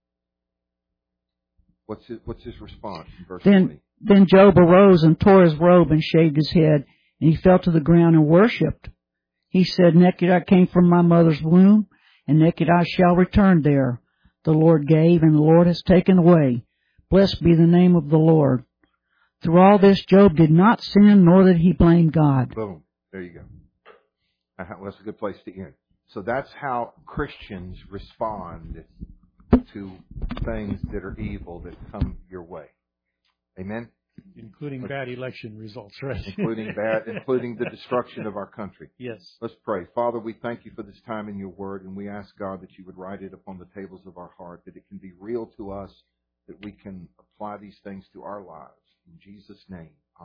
What's his response in verse 20? Then Job arose and tore his robe and shaved his head, and he fell to the ground and worshipped. He said, "Naked I came from my mother's womb, and naked I shall return there. The Lord gave, and the Lord has taken away. Blessed be the name of the Lord." Through all this, Job did not sin, nor did he blame God. Boom. There you go. That's a good place to end. So that's how Christians respond to things that are evil that come your way. Amen? Including bad election results, right? Including the destruction of our country. Yes. Let's pray. Father, we thank you for this time in your word, and we ask, God, that you would write it upon the tables of our heart, that it can be real to us, that we can apply these things to our lives. In Jesus' name.